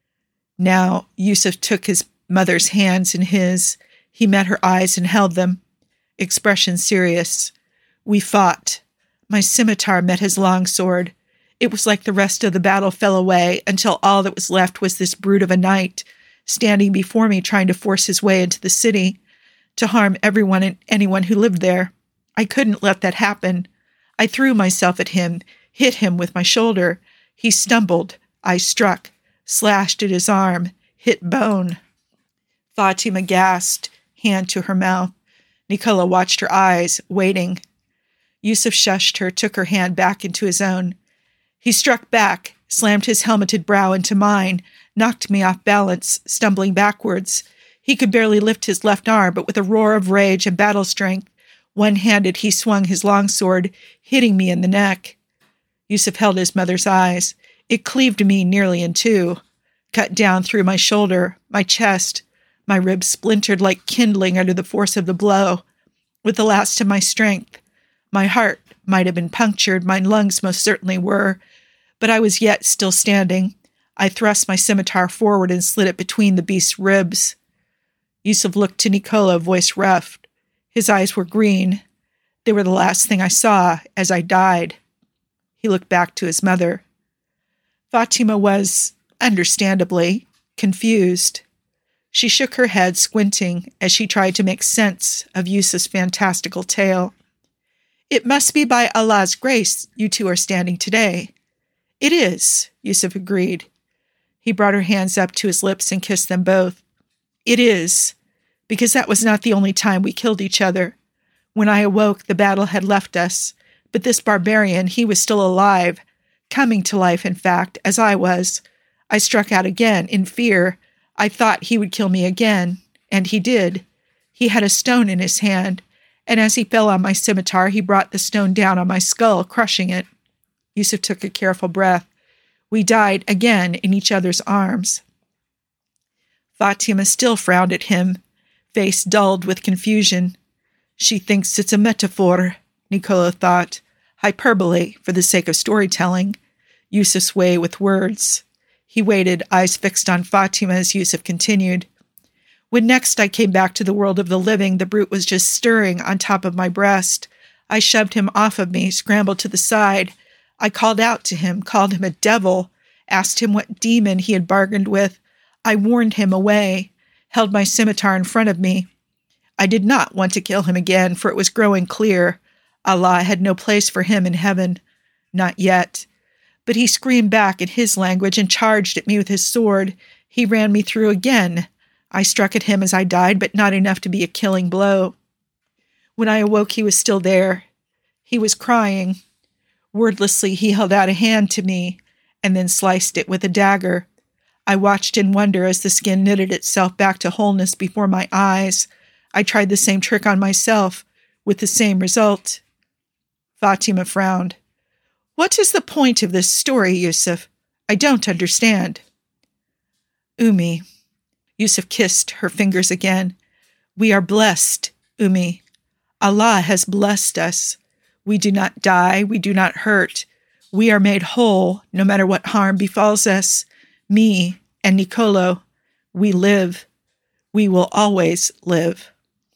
Now Yusuf took his mother's hands in his. He met her eyes and held them, expression serious. We fought. My scimitar met his long sword. It was like the rest of the battle fell away until all that was left was this brute of a knight, standing before me trying to force his way into the city, to harm everyone and anyone who lived there. I couldn't let that happen. I threw myself at him, hit him with my shoulder. He stumbled. I struck, slashed at his arm, hit bone. Fatima gasped, hand to her mouth. Niccolo watched her eyes, waiting. Yusuf shushed her, took her hand back into his own. He struck back, slammed his helmeted brow into mine, knocked me off balance, stumbling backwards. He could barely lift his left arm, but with a roar of rage and battle strength, one-handed he swung his longsword, hitting me in the neck. Yusuf held his mother's eyes. It cleaved me nearly in two, cut down through my shoulder, my chest. My ribs splintered like kindling under the force of the blow. With the last of my strength, my heart might have been punctured, my lungs most certainly were, but I was yet still standing. I thrust my scimitar forward and slid it between the beast's ribs. Yusuf looked to Niccolo, voice rough. His eyes were green. They were the last thing I saw as I died. He looked back to his mother. Fatima was, understandably, confused. She shook her head, squinting, as she tried to make sense of Yusuf's fantastical tale. It must be by Allah's grace you two are standing today. It is, Yusuf agreed. He brought her hands up to his lips and kissed them both. It is, because that was not the only time we killed each other. When I awoke, the battle had left us, but this barbarian, he was still alive, coming to life, in fact, as I was. I struck out again, in fear. I thought he would kill me again, and he did. He had a stone in his hand, and as he fell on my scimitar, he brought the stone down on my skull, crushing it. Yusuf took a careful breath. We died again in each other's arms. Fatima still frowned at him, face dulled with confusion. She thinks it's a metaphor, Niccolo thought. Hyperbole, for the sake of storytelling. Yusuf's way with words. He waited, eyes fixed on Fatima as Yusuf continued. When next I came back to the world of the living, the brute was just stirring on top of my breast. I shoved him off of me, scrambled to the side. I called out to him, called him a devil, asked him what demon he had bargained with. I warned him away, held my scimitar in front of me. I did not want to kill him again, for it was growing clear. Allah had no place for him in heaven. Not yet. But he screamed back in his language and charged at me with his sword. He ran me through again. I struck at him as I died, but not enough to be a killing blow. When I awoke, he was still there. He was crying. Wordlessly, he held out a hand to me, and then sliced it with a dagger. I watched in wonder as the skin knitted itself back to wholeness before my eyes. I tried the same trick on myself, with the same result. Fatima frowned. What is the point of this story, Yusuf? I don't understand. Ummi. Yusuf kissed her fingers again. We are blessed, Ummi. Allah has blessed us. We do not die. We do not hurt. We are made whole, no matter what harm befalls us. Me and Nicolo, we live. We will always live.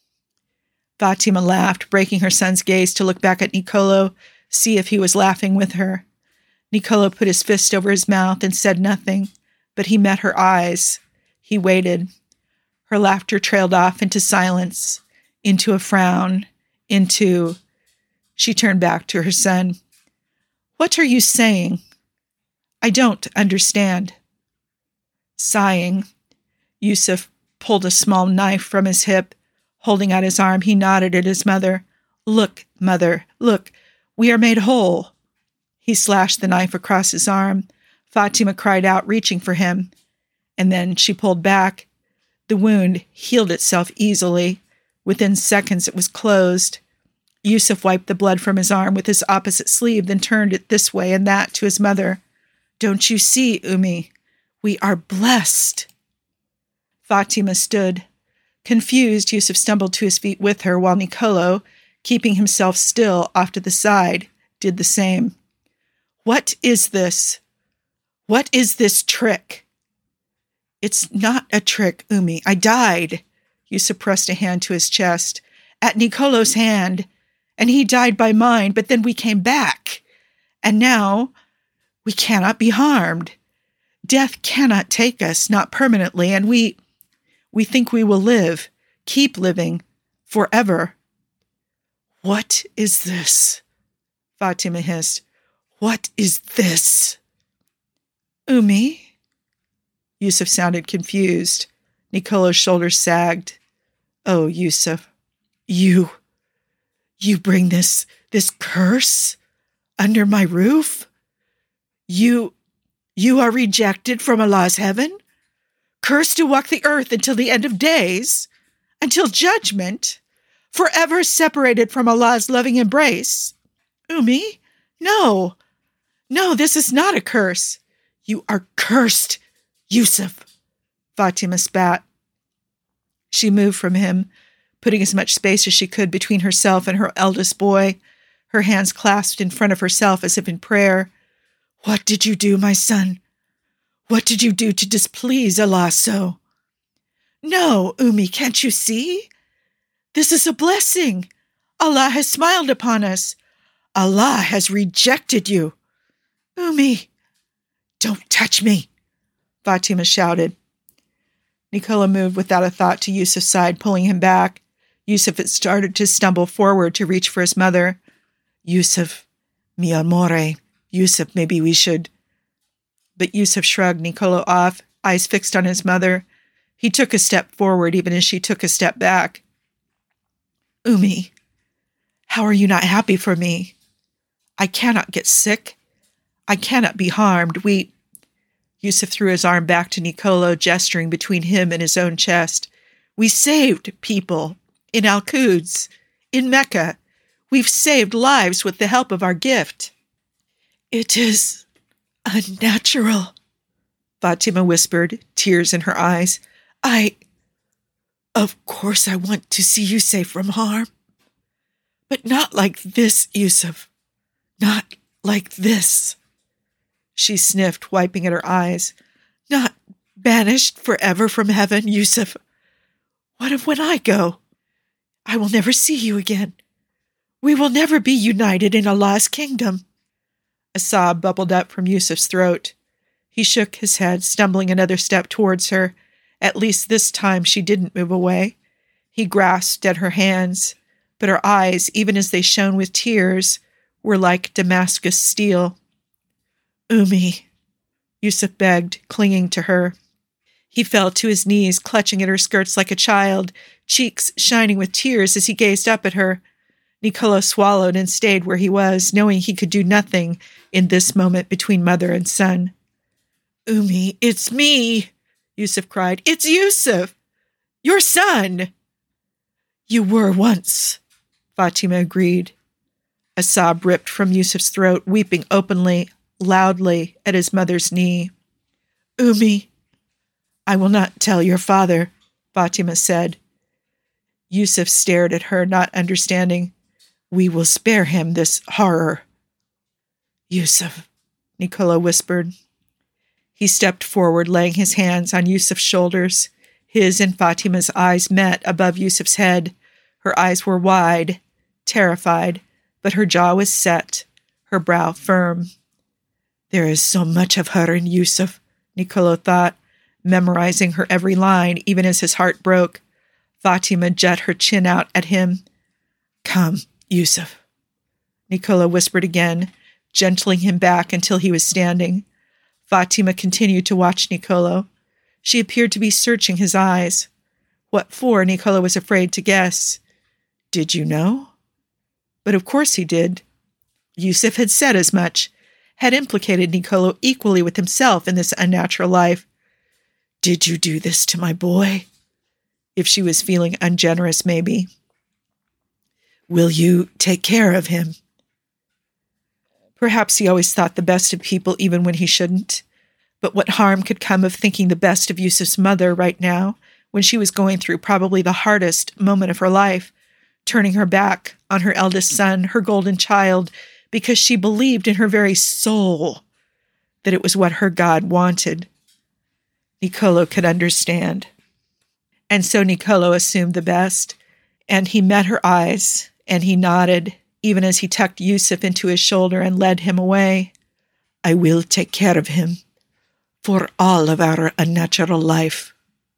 Fatima laughed, breaking her son's gaze to look back at Nicolo, see if he was laughing with her. Nicolo put his fist over his mouth and said nothing, but he met her eyes. He waited. Her laughter trailed off into silence, into a frown, into... She turned back to her son. What are you saying? I don't understand. Sighing, Yusuf pulled a small knife from his hip. Holding out his arm, he nodded at his mother. Look, mother, look, we are made whole. He slashed the knife across his arm. Fatima cried out, reaching for him. And then she pulled back. The wound healed itself easily. Within seconds, it was closed. Yusuf wiped the blood from his arm with his opposite sleeve, then turned it this way and that to his mother. Don't you see, Ummi? We are blessed. Fatima stood. Confused, Yusuf stumbled to his feet with her, while Nicolo, keeping himself still off to the side, did the same. What is this? What is this trick? It's not a trick, Ummi. I died. Yusuf pressed a hand to his chest. At Nicolo's hand. And he died by mine, but then we came back. And now we cannot be harmed. Death cannot take us, not permanently, and we... We think we will live, keep living, forever. What is this? Fatima hissed. What is this? Ummi? Yusuf sounded confused. Nicolo's shoulders sagged. Oh, Yusuf, you, you bring this, this curse under my roof? You, you are rejected from Allah's heaven? Cursed to walk the earth until the end of days, until judgment, forever separated from Allah's loving embrace. Ummi, no, no, this is not a curse. You are cursed, Yusuf, Fatima spat. She moved from him, putting as much space as she could between herself and her eldest boy, her hands clasped in front of herself as if in prayer. What did you do, my son? What did you do to displease Allah so? No, Ummi, can't you see? This is a blessing. Allah has smiled upon us. Allah has rejected you. Ummi, don't touch me, Fatima shouted. Nicolo moved without a thought to Yusuf's side, pulling him back. Yusuf had started to stumble forward to reach for his mother. Yusuf, mi amore, Yusuf, maybe we should... But Yusuf shrugged Nicolo off, eyes fixed on his mother. He took a step forward, even as she took a step back. Ummi, how are you not happy for me? I cannot get sick. I cannot be harmed. We... Yusuf threw his arm back to Nicolo, gesturing between him and his own chest. We saved people in Al-Quds, in Mecca. We've saved lives with the help of our gift. It is... unnatural, Fatima whispered, tears in her eyes. I... Of course I want to see you safe from harm. But not like this, Yusuf. Not like this. She sniffed, wiping at her eyes. Not banished forever from heaven, Yusuf. What of when I go? I will never see you again. We will never be united in Allah's kingdom. A sob bubbled up from Yusuf's throat. He shook his head, stumbling another step towards her. At least this time she didn't move away. He grasped at her hands, but her eyes, even as they shone with tears, were like Damascus steel. Ummi, Yusuf begged, clinging to her. He fell to his knees, clutching at her skirts like a child, cheeks shining with tears as he gazed up at her. Nicolo swallowed and stayed where he was, knowing he could do nothing in this moment between mother and son. Ummi, it's me, Yusuf cried. It's Yusuf, your son. You were once, Fatima agreed. A sob ripped from Yusuf's throat, weeping openly, loudly, at his mother's knee. Ummi, I will not tell your father, Fatima said. Yusuf stared at her, not understanding. We will spare him this horror. Yusuf, Nicola whispered. He stepped forward, laying his hands on Yusuf's shoulders. His and Fatima's eyes met above Yusuf's head. Her eyes were wide, terrified, but her jaw was set, her brow firm. There is so much of her in Yusuf, Nicola thought, memorizing her every line, even as his heart broke. Fatima jet her chin out at him. Come, Yusuf, Nicola whispered again, gentling him back until he was standing. Fatima continued to watch Nicola. She appeared to be searching his eyes. What for, Nicola was afraid to guess. Did you know? But of course he did. Yusuf had said as much, had implicated Nicola equally with himself in this unnatural life. Did you do this to my boy? If she was feeling ungenerous, maybe. Will you take care of him? Perhaps he always thought the best of people even when he shouldn't. But what harm could come of thinking the best of Yusuf's mother right now, when she was going through probably the hardest moment of her life, turning her back on her eldest son, her golden child, because she believed in her very soul that it was what her God wanted. Nicola could understand. And so Nicola assumed the best, and he met her eyes, and he nodded, even as he tucked Yusuf into his shoulder and led him away. I will take care of him, for all of our unnatural life.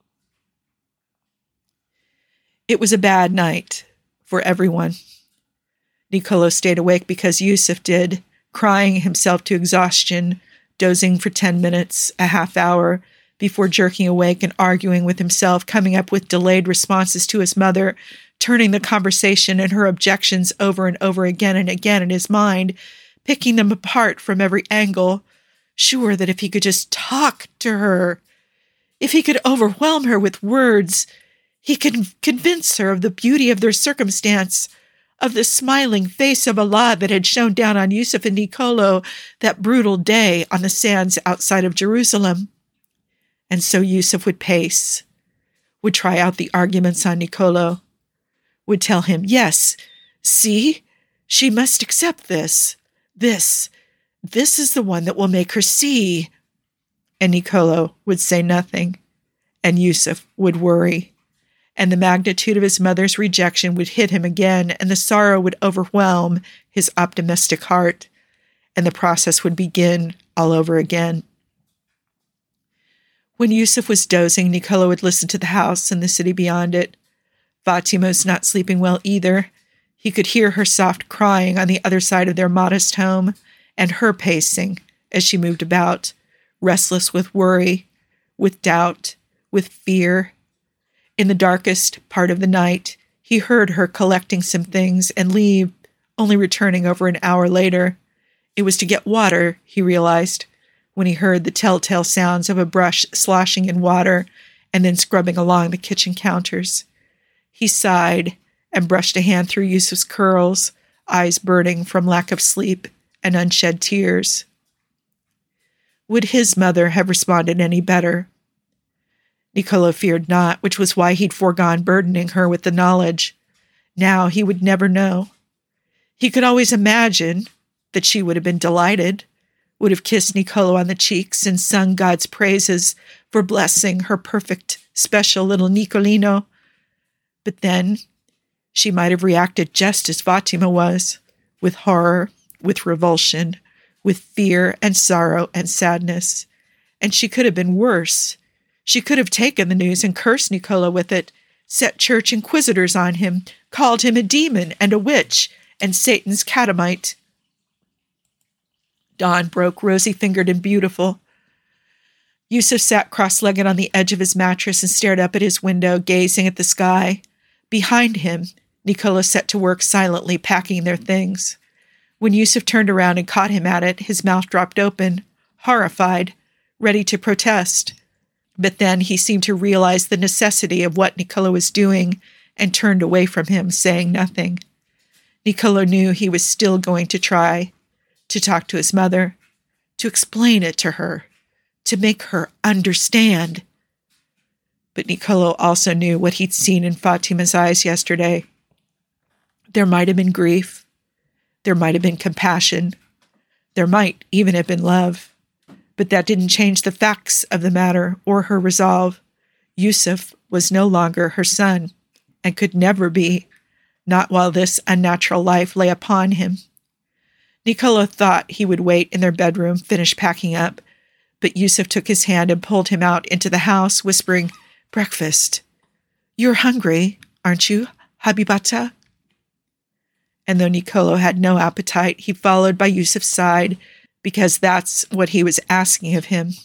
It was a bad night for everyone. Nicola stayed awake because Yusuf did, crying himself to exhaustion, dozing for ten minutes, a half hour, before jerking awake and arguing with himself, coming up with delayed responses to his mother, turning the conversation and her objections over and over again and again in his mind, picking them apart from every angle, sure that if he could just talk to her, if he could overwhelm her with words, he could convince her of the beauty of their circumstance, of the smiling face of Allah that had shone down on Yusuf and Nicola that brutal day on the sands outside of Jerusalem. And so Yusuf would pace, would try out the arguments on Nicola, would tell him, yes, see, she must accept this. This, this is the one that will make her see. And Nicola would say nothing, and Yusuf would worry. And the magnitude of his mother's rejection would hit him again, and the sorrow would overwhelm his optimistic heart, and the process would begin all over again. When Yusuf was dozing, Nicola would listen to the house and the city beyond it. Fatima was not sleeping well either. He could hear her soft crying on the other side of their modest home, and her pacing as she moved about, restless with worry, with doubt, with fear. In the darkest part of the night, he heard her collecting some things and leave, only returning over an hour later. It was to get water, he realized, when he heard the telltale sounds of a brush sloshing in water and then scrubbing along the kitchen counters. He sighed and brushed a hand through Yusuf's curls, eyes burning from lack of sleep and unshed tears. Would his mother have responded any better? Nicola feared not, which was why he'd foregone burdening her with the knowledge. Now he would never know. He could always imagine that she would have been delighted, would have kissed Nicola on the cheeks and sung God's praises for blessing her perfect, special little Nicolino. But then she might have reacted just as Fatima was, with horror, with revulsion, with fear and sorrow and sadness. And she could have been worse. She could have taken the news and cursed Nicola with it, set church inquisitors on him, called him a demon and a witch and Satan's catamite. Dawn broke, rosy-fingered and beautiful. Yusuf sat cross-legged on the edge of his mattress and stared up at his window, gazing at the sky. Behind him, Nicola set to work silently packing their things. When Yusuf turned around and caught him at it, his mouth dropped open, horrified, ready to protest. But then he seemed to realize the necessity of what Nicola was doing and turned away from him, saying nothing. Nicola knew he was still going to try to talk to his mother, to explain it to her, to make her understand. But Nicolo also knew what he'd seen in Fatima's eyes yesterday. There might have been grief. There might have been compassion. There might even have been love. But that didn't change the facts of the matter or her resolve. Yusuf was no longer her son, and could never be, not while this unnatural life lay upon him. Nicolo thought he would wait in their bedroom, finish packing up, but Yusuf took his hand and pulled him out into the house, whispering, "Breakfast. You're hungry, aren't you, Habibata?" And though Nicolo had no appetite, he followed by Yusuf's side, because that's what he was asking of him.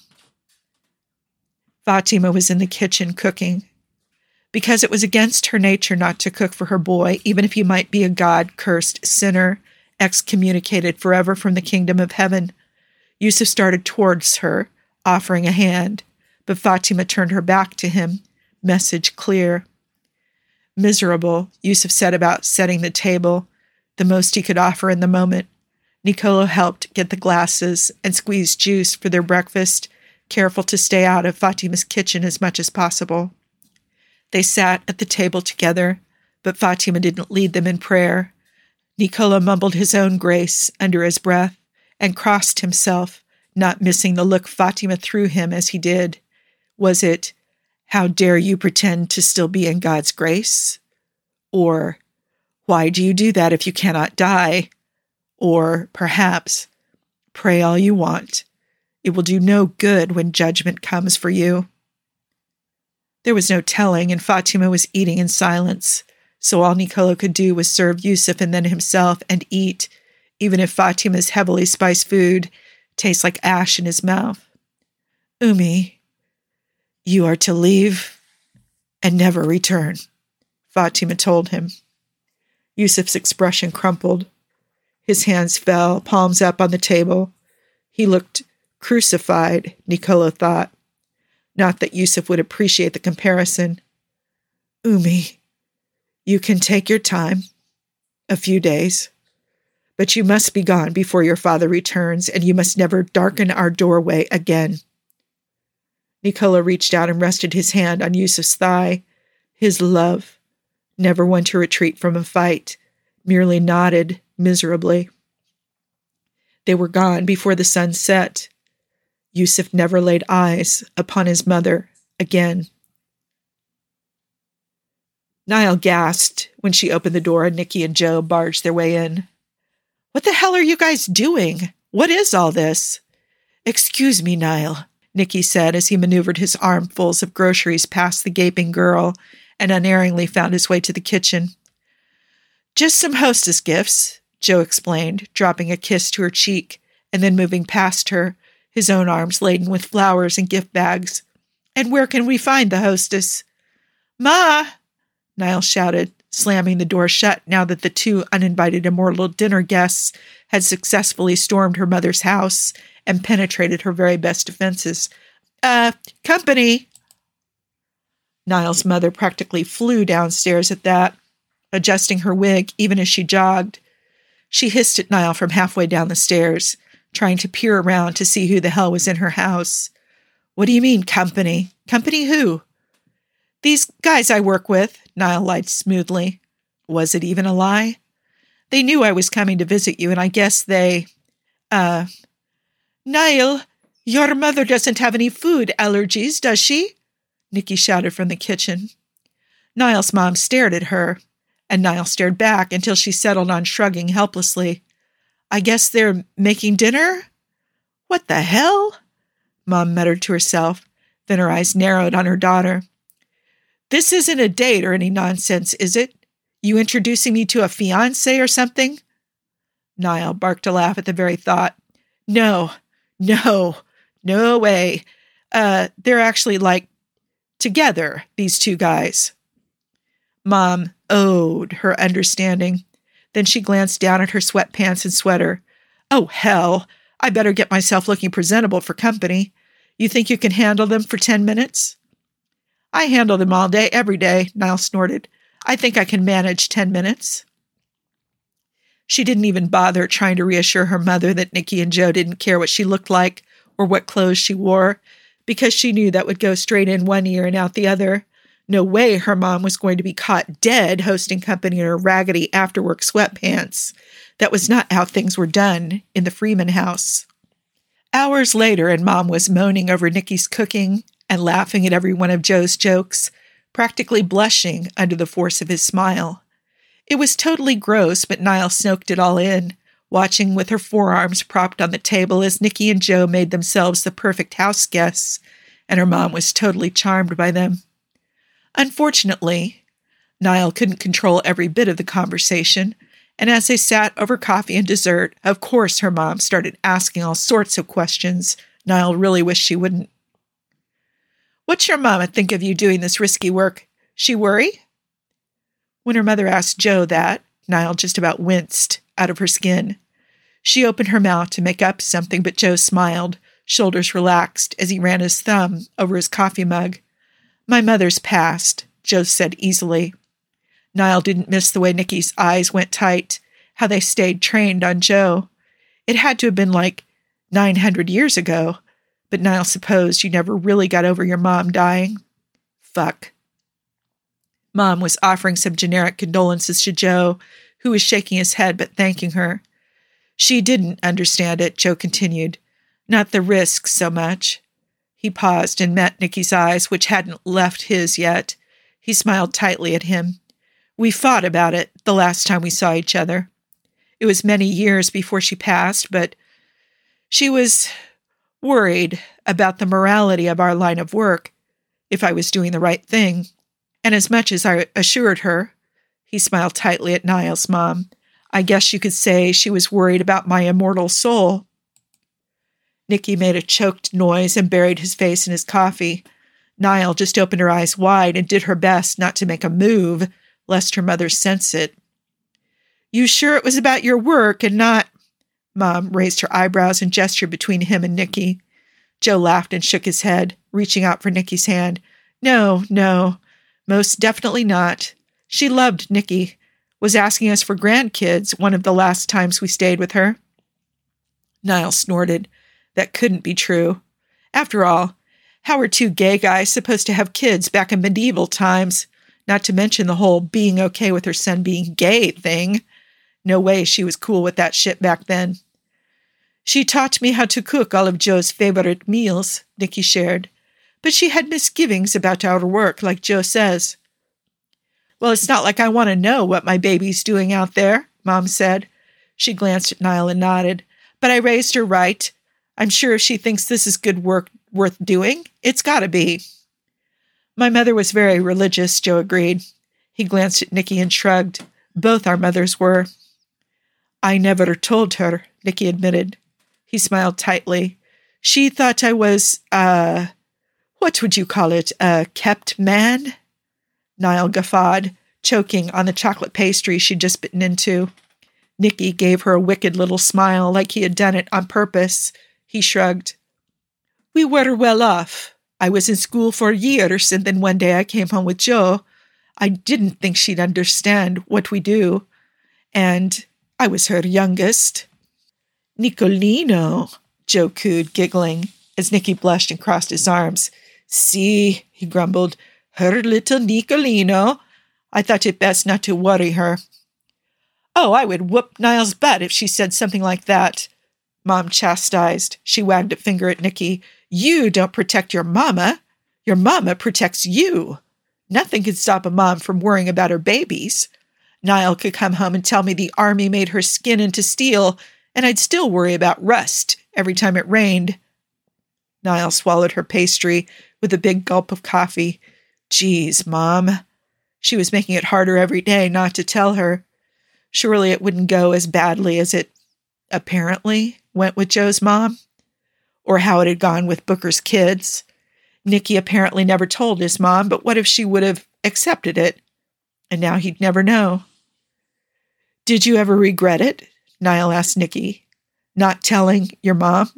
Fatima was in the kitchen cooking, because it was against her nature not to cook for her boy, even if he might be a God-cursed sinner, excommunicated forever from the kingdom of heaven. Yusuf started towards her, offering a hand, but Fatima turned her back to him, message clear. Miserable, Yusuf set about setting the table, the most he could offer in the moment. Nicolo helped get the glasses and squeezed juice for their breakfast, careful to stay out of Fatima's kitchen as much as possible. They sat at the table together, but Fatima didn't lead them in prayer. Nicolo mumbled his own grace under his breath and crossed himself, not missing the look Fatima threw him as he did. Was it, "How dare you pretend to still be in God's grace?" Or, "Why do you do that if you cannot die?" Or, perhaps, "Pray all you want. It will do no good when judgment comes for you." There was no telling, and Fatima was eating in silence, so all Nicolo could do was serve Yusuf and then himself and eat, even if Fatima's heavily spiced food tastes like ash in his mouth. "Umi, you are to leave and never return," Fatima told him. Yusuf's expression crumpled. His hands fell, palms up on the table. He looked crucified, Nicolo thought. Not that Yusuf would appreciate the comparison. "Umi, you can take your time, a few days, but you must be gone before your father returns, and you must never darken our doorway again." Nicolo reached out and rested his hand on Yusuf's thigh. His love, never one to retreat from a fight, merely nodded miserably. They were gone before the sun set. Yusuf never laid eyes upon his mother again. Niall gasped when she opened the door and Nikki and Joe barged their way in. "What the hell are you guys doing? What is all this?" "Excuse me, Niall," Nikki said as he maneuvered his armfuls of groceries past the gaping girl and unerringly found his way to the kitchen. "Just some hostess gifts," Joe explained, dropping a kiss to her cheek and then moving past her, his own arms laden with flowers and gift bags. "And where can we find the hostess?" "Ma!" Niall shouted, slamming the door shut now that the two uninvited immortal dinner guests had successfully stormed her mother's house and penetrated her very best defenses. Uh, company!" Niall's mother practically flew downstairs at that, adjusting her wig even as she jogged. She hissed at Niall from halfway down the stairs, trying to peer around to see who the hell was in her house. "What do you mean, company? Company who?" "These guys I work with," Niall lied smoothly. Was it even a lie? "They knew I was coming to visit you, and I guess they, uh... Niall, your mother doesn't have any food allergies, does she?" Nikki shouted from the kitchen. Niall's mom stared at her, and Niall stared back until she settled on shrugging helplessly. "I guess they're making dinner?" "What the hell?" Mom muttered to herself, then her eyes narrowed on her daughter. "This isn't a date or any nonsense, is it? You introducing me to a fiancé or something?" Niall barked a laugh at the very thought. No, no, no way. Uh, they're actually, like, together, these two guys." Mom owed her understanding. Then she glanced down at her sweatpants and sweater. "Oh, hell, I better get myself looking presentable for company. You think you can handle them for ten minutes? "I handle them all day, every day," Niall snorted. "I think I can manage ten minutes. She didn't even bother trying to reassure her mother that Nikki and Joe didn't care what she looked like or what clothes she wore, because she knew that would go straight in one ear and out the other. No way her mom was going to be caught dead hosting company in her raggedy after-work sweatpants. That was not how things were done in the Freeman house. Hours later, and Mom was moaning over Nikki's cooking and laughing at every one of Joe's jokes, practically blushing under the force of his smile. It was totally gross, but Niall soaked it all in, watching with her forearms propped on the table as Nikki and Joe made themselves the perfect house guests, and her mom was totally charmed by them. Unfortunately, Niall couldn't control every bit of the conversation, and as they sat over coffee and dessert, of course her mom started asking all sorts of questions Niall really wished she wouldn't. "What's your mama think of you doing this risky work? She worry?" When her mother asked Joe that, Niall just about winced out of her skin. She opened her mouth to make up something, but Joe smiled, shoulders relaxed, as he ran his thumb over his coffee mug. "My mother's passed," Joe said easily. Niall didn't miss the way Nikki's eyes went tight, how they stayed trained on Joe. It had to have been like nine hundred years ago, but Niall supposed you never really got over your mom dying. Fuck. Mom was offering some generic condolences to Joe, who was shaking his head but thanking her. She didn't understand it, Joe continued. Not the risk so much. He paused and met Nikki's eyes, which hadn't left his yet. He smiled tightly at him. We fought about it the last time we saw each other. It was many years before she passed, but she was worried about the morality of our line of work, if I was doing the right thing. And as much as I assured her, he smiled tightly at Niall's mom, I guess you could say she was worried about my immortal soul. Nikki made a choked noise and buried his face in his coffee. Niall just opened her eyes wide and did her best not to make a move, lest her mother sense it. You sure it was about your work and not... Mom raised her eyebrows and gestured between him and Nikki. Joe laughed and shook his head, reaching out for Nikki's hand. No, no, most definitely not. She loved Nikki, was asking us for grandkids one of the last times we stayed with her. Niall snorted. That couldn't be true. After all, how were two gay guys supposed to have kids back in medieval times? Not to mention the whole being okay with her son being gay thing. No way she was cool with that shit back then. She taught me how to cook all of Joe's favorite meals, Nikki shared, but she had misgivings about our work, like Joe says. Well, it's not like I want to know what my baby's doing out there, Mom said. She glanced at Niall and nodded. But I raised her right. I'm sure if she thinks this is good work worth doing, it's got to be. My mother was very religious, Joe agreed. He glanced at Nikki and shrugged. Both our mothers were. I never told her, Nikki admitted. He smiled tightly. She thought I was, uh, what would you call it, a kept man? Niall guffawed, choking on the chocolate pastry she'd just bitten into. Nikki gave her a wicked little smile like he had done it on purpose. He shrugged. We were well off. I was in school for years, and then one day I came home with Joe. I didn't think she'd understand what we do. And I was her youngest. Nicolino, Joe cooed, giggling, as Nikki blushed and crossed his arms. See, he grumbled, her little Nicolino. I thought it best not to worry her. Oh, I would whoop Niall's butt if she said something like that. Mom chastised. She wagged a finger at Nikki. You don't protect your mama. Your mama protects you. Nothing can stop a mom from worrying about her babies. Niall could come home and tell me the army made her skin into steel, and I'd still worry about rust every time it rained. Niall swallowed her pastry with a big gulp of coffee. Geez, Mom. She was making it harder every day not to tell her. Surely it wouldn't go as badly as it apparently went with Joe's mom, or how it had gone with Booker's kids. Nikki apparently never told his mom, but what if she would have accepted it? And now he'd never know. Did you ever regret it? Niall asked Nikki. Not telling your mom?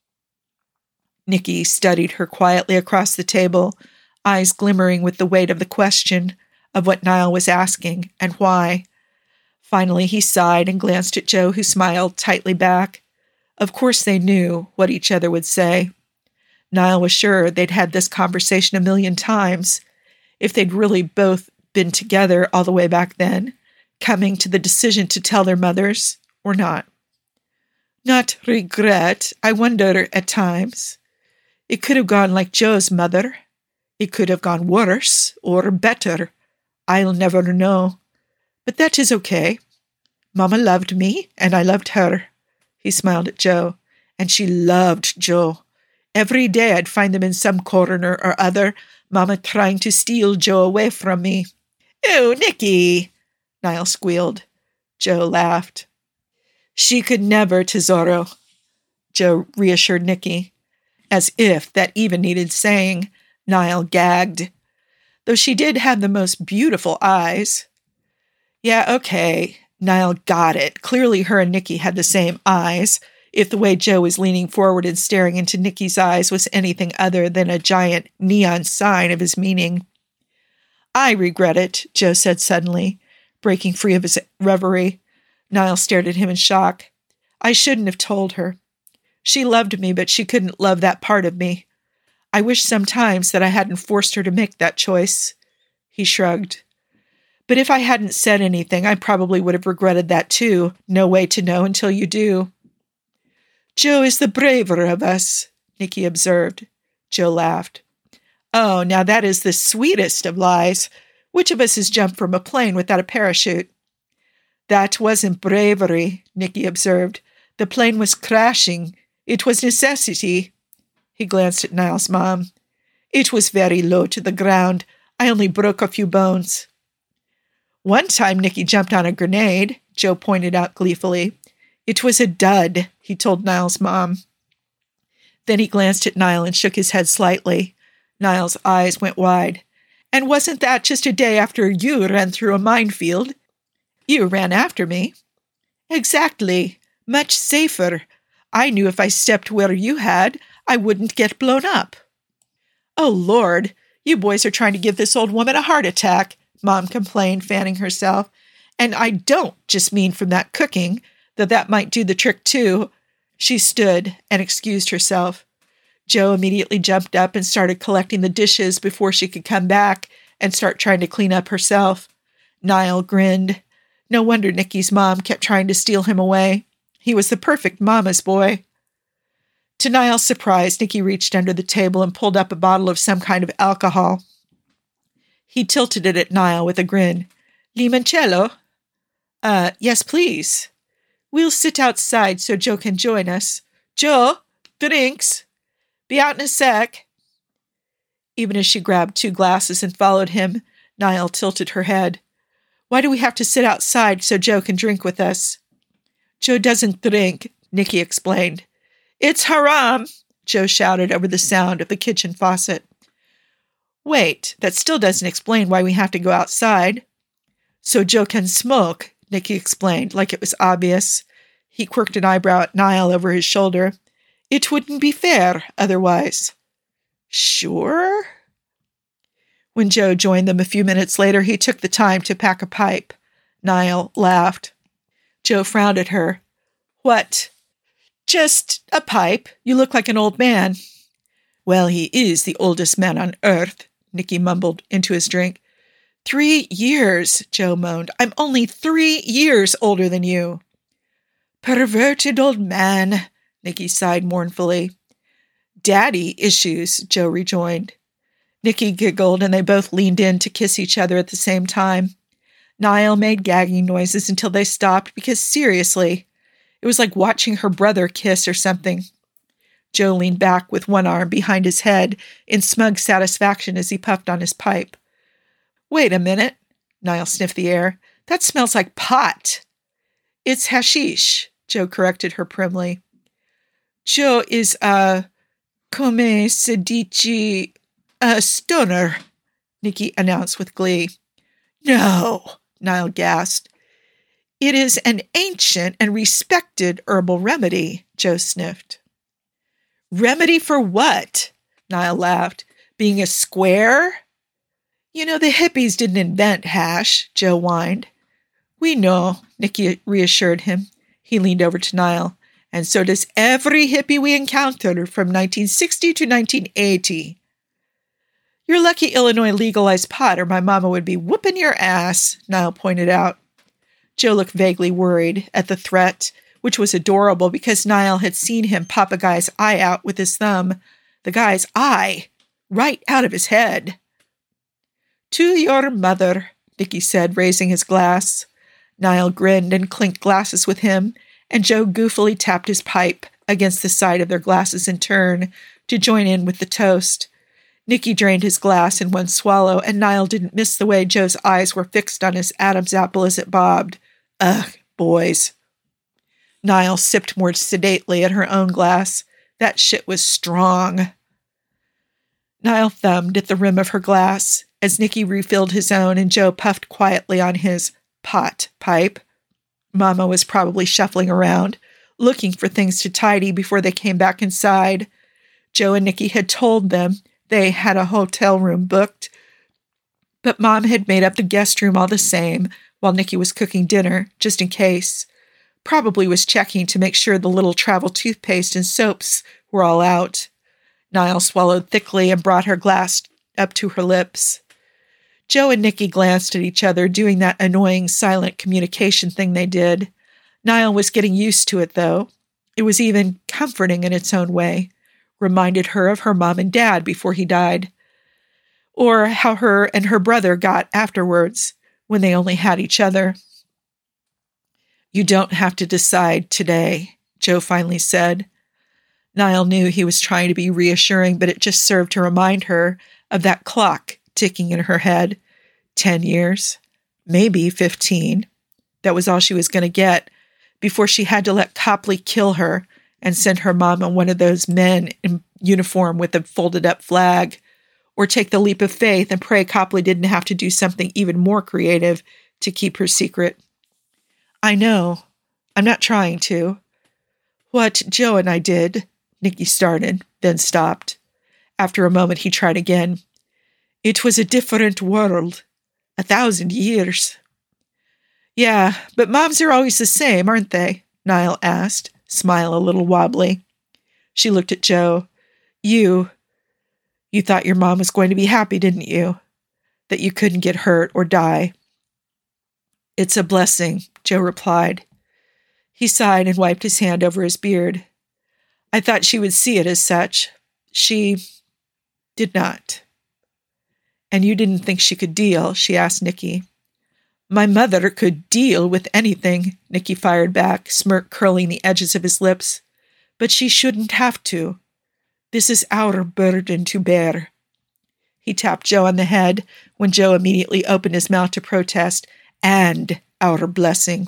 Nikki studied her quietly across the table, eyes glimmering with the weight of the question of what Niall was asking and why. Finally, he sighed and glanced at Joe, who smiled tightly back. Of course they knew what each other would say. Niall was sure they'd had this conversation a million times, if they'd really both been together all the way back then, coming to the decision to tell their mothers or not. Not regret, I wonder at times. It could have gone like Joe's mother. It could have gone worse or better. I'll never know. But that is okay. Mama loved me, and I loved her. He smiled at Joe. And she loved Joe. Every day I'd find them in some corner or other, Mama trying to steal Joe away from me. Ew, Nicky, Niall squealed. Joe laughed. She could never, Tesoro, Joe reassured Nicky. As if that even needed saying, Niall gagged. Though she did have the most beautiful eyes. Yeah, okay, Niall got it. Clearly her and Nicky had the same eyes, if the way Joe was leaning forward and staring into Nicky's eyes was anything other than a giant neon sign of his meaning. I regret it, Joe said suddenly, breaking free of his reverie. Niall stared at him in shock. I shouldn't have told her. She loved me, but she couldn't love that part of me. I wish sometimes that I hadn't forced her to make that choice. He shrugged. But if I hadn't said anything, I probably would have regretted that too. No way to know until you do. Joe is the braver of us, Nicky observed. Joe laughed. Oh, now that is the sweetest of lies. Which of us has jumped from a plane without a parachute? That wasn't bravery, Nicky observed. The plane was crashing. It was necessity. He glanced at Niall's mom. It was very low to the ground. I only broke a few bones. One time Nicky jumped on a grenade, Joe pointed out gleefully. It was a dud, he told Niall's mom. Then he glanced at Niall and shook his head slightly. Niall's eyes went wide. And wasn't that just a day after you ran through a minefield? You ran after me. Exactly. Much safer. I knew if I stepped where you had, I wouldn't get blown up. Oh, Lord, you boys are trying to give this old woman a heart attack, Mom complained, fanning herself. And I don't just mean from that cooking, though that might do the trick too. She stood and excused herself. Joe immediately jumped up and started collecting the dishes before she could come back and start trying to clean up herself. Niall grinned. No wonder Nicky's mom kept trying to steal him away. He was the perfect mama's boy. To Niall's surprise, Nicky reached under the table and pulled up a bottle of some kind of alcohol. He tilted it at Niall with a grin. Limoncello? Uh, yes, please. We'll sit outside so Joe can join us. Joe, drinks. Be out in a sec. Even as she grabbed two glasses and followed him, Niall tilted her head. Why do we have to sit outside so Joe can drink with us? Joe doesn't drink, Nicky explained. It's haram, Joe shouted over the sound of the kitchen faucet. Wait, that still doesn't explain why we have to go outside. So Joe can smoke, Nicky explained, like it was obvious. He quirked an eyebrow at Niall over his shoulder. It wouldn't be fair otherwise. Sure? When Joe joined them a few minutes later, he took the time to pack a pipe. Niall laughed. Joe frowned at her. What? Just a pipe. You look like an old man. Well, he is the oldest man on earth, Nicky mumbled into his drink. Three years, Joe moaned. I'm only three years older than you. Perverted old man, Nicky sighed mournfully. Daddy issues, Joe rejoined. Nicky giggled, and they both leaned in to kiss each other at the same time. Niall made gagging noises until they stopped because, seriously, it was like watching her brother kiss or something. Joe leaned back with one arm behind his head in smug satisfaction as he puffed on his pipe. Wait a minute, Niall sniffed the air. That smells like pot. It's hashish, Joe corrected her primly. Joe is a, come se dice, a stoner, Nicky announced with glee. No, Niall gasped. It is an ancient and respected herbal remedy, Joe sniffed. Remedy for what? Niall laughed. Being a square? You know, the hippies didn't invent hash, Joe whined. We know, Nicky reassured him. He leaned over to Niall. And so does every hippie we encounter from nineteen sixty to nineteen eighty. You're lucky Illinois legalized pot, or my mama would be whooping your ass, Niall pointed out. Joe looked vaguely worried at the threat, which was adorable because Niall had seen him pop a guy's eye out with his thumb. The guy's eye, right out of his head. To your mother, Nicky said, raising his glass. Niall grinned and clinked glasses with him, and Joe goofily tapped his pipe against the side of their glasses in turn to join in with the toast. Nicky drained his glass in one swallow, and Niall didn't miss the way Joe's eyes were fixed on his Adam's apple as it bobbed. Ugh, boys. Niall sipped more sedately at her own glass. That shit was strong. Niall thumbed at the rim of her glass as Nicky refilled his own and Joe puffed quietly on his pot pipe. Mama was probably shuffling around, looking for things to tidy before they came back inside. Joe and Nicky had told them they had a hotel room booked, but Mom had made up the guest room all the same while Nicky was cooking dinner, just in case. Probably was checking to make sure the little travel toothpaste and soaps were all out. Niall swallowed thickly and brought her glass up to her lips. Joe and Nicky glanced at each other, doing that annoying silent communication thing they did. Niall was getting used to it, though. It was even comforting in its own way. Reminded her of her mom and dad before he died. Or how her and her brother got afterwards, when they only had each other. You don't have to decide today, Joe finally said. Niall knew he was trying to be reassuring, but it just served to remind her of that clock ticking in her head. Ten years, maybe fifteen. That was all she was going to get before she had to let Copley kill her and send her mom on one of those men in uniform with a folded-up flag, or take the leap of faith and pray Copley didn't have to do something even more creative to keep her secret. I know. I'm not trying to. What Joe and I did, Nicky started, then stopped. After a moment, he tried again. It was a different world. A thousand years. Yeah, but moms are always the same, aren't they? Niall asked, smile a little wobbly. She looked at Joe. You, you thought your mom was going to be happy, didn't you? That you couldn't get hurt or die. It's a blessing, Joe replied. He sighed and wiped his hand over his beard. I thought she would see it as such. She did not. And you didn't think she could deal, she asked Nicky. My mother could deal with anything, Nicky fired back, smirk curling the edges of his lips. But she shouldn't have to. This is our burden to bear. He tapped Joe on the head when Joe immediately opened his mouth to protest, and our blessing.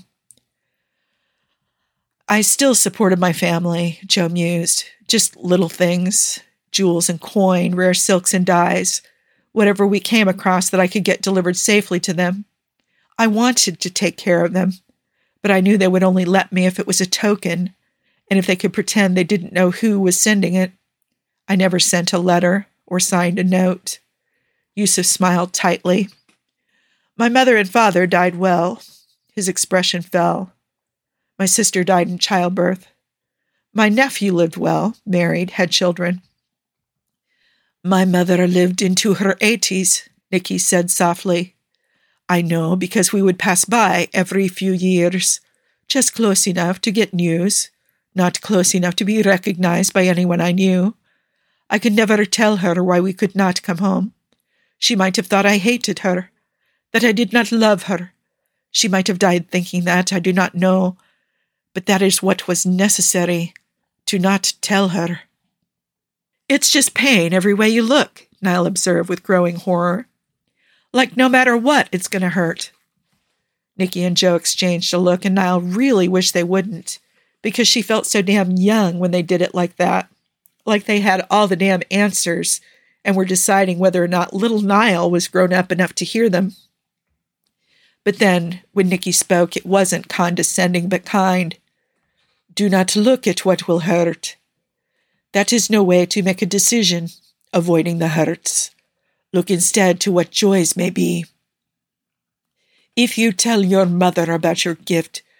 I still supported my family, Joe mused. Just little things, jewels and coin, rare silks and dyes, whatever we came across that I could get delivered safely to them. I wanted to take care of them, but I knew they would only let me if it was a token, and if they could pretend they didn't know who was sending it. I never sent a letter or signed a note. Yusuf smiled tightly. My mother and father died well. His expression fell. My sister died in childbirth. My nephew lived well, married, had children. My mother lived into her eighties, Nicky said softly. I know, because we would pass by every few years, just close enough to get news, not close enough to be recognized by anyone I knew. I could never tell her why we could not come home. She might have thought I hated her, that I did not love her. She might have died thinking that, I do not know, but that is what was necessary, to not tell her. It's just pain every way you look, Niall observed with growing horror. Like no matter what, it's going to hurt. Nicky and Joe exchanged a look, and Niall really wished they wouldn't, because she felt so damn young when they did it like that, like they had all the damn answers and were deciding whether or not little Niall was grown up enough to hear them. But then, when Nicky spoke, it wasn't condescending but kind. Do not look at what will hurt. That is no way to make a decision, avoiding the hurts. Look instead to what joys may be. If you tell your mother about your gift,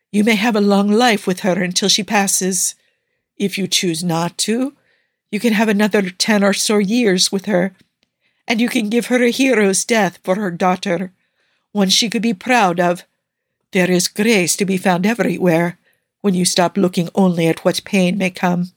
You may have a long life with her until she passes. If you choose not to, you can have another ten or so years with her, and you can give her a hero's death for her daughter, one she could be proud of. There is grace to be found everywhere when you stop looking only at what pain may come."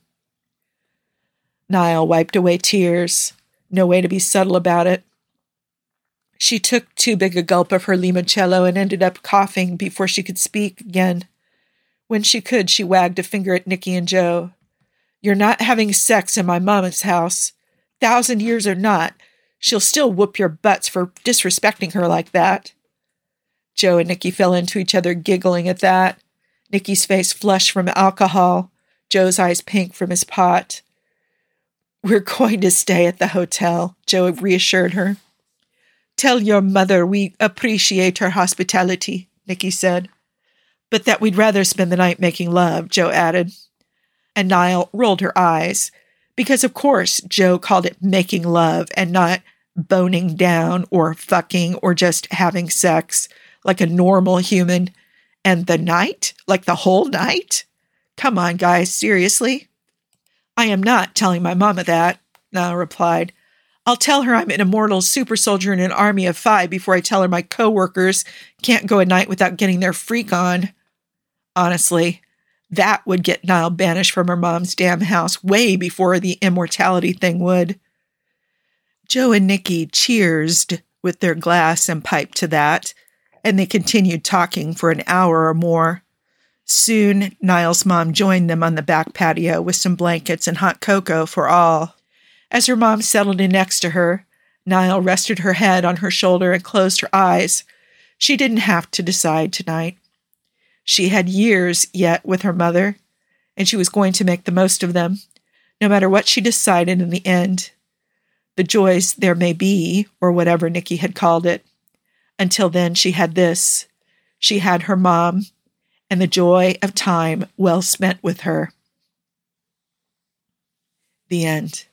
Niall wiped away tears. No way to be subtle about it. She took too big a gulp of her limoncello and ended up coughing before she could speak again. When she could, she wagged a finger at Nicky and Joe. "You're not having sex in my mama's house. Thousand years or not, she'll still whoop your butts for disrespecting her like that." Joe and Nicky fell into each other, giggling at that. Nicky's face flushed from alcohol, Joe's eyes pink from his pot. "We're going to stay at the hotel," Joe reassured her. "Tell your mother we appreciate her hospitality," Nicky said. "But that we'd rather spend the night making love," Joe added. And Niall rolled her eyes, because of course Joe called it making love and not boning down or fucking or just having sex like a normal human. And the night? Like the whole night? Come on, guys, seriously? "I am not telling my mama that," Niall replied. "I'll tell her I'm an immortal super soldier in an army of five before I tell her my co-workers can't go a night without getting their freak on." Honestly, that would get Niall banished from her mom's damn house way before the immortality thing would. Joe and Nicky cheersed with their glass and piped to that, and they continued talking for an hour or more. Soon, Niall's mom joined them on the back patio with some blankets and hot cocoa for all. As her mom settled in next to her, Niall rested her head on her shoulder and closed her eyes. She didn't have to decide tonight. She had years yet with her mother, and she was going to make the most of them, no matter what she decided in the end. The joys there may be, or whatever Nicky had called it. Until then, she had this. She had her mom, and the joy of time well spent with her. The end.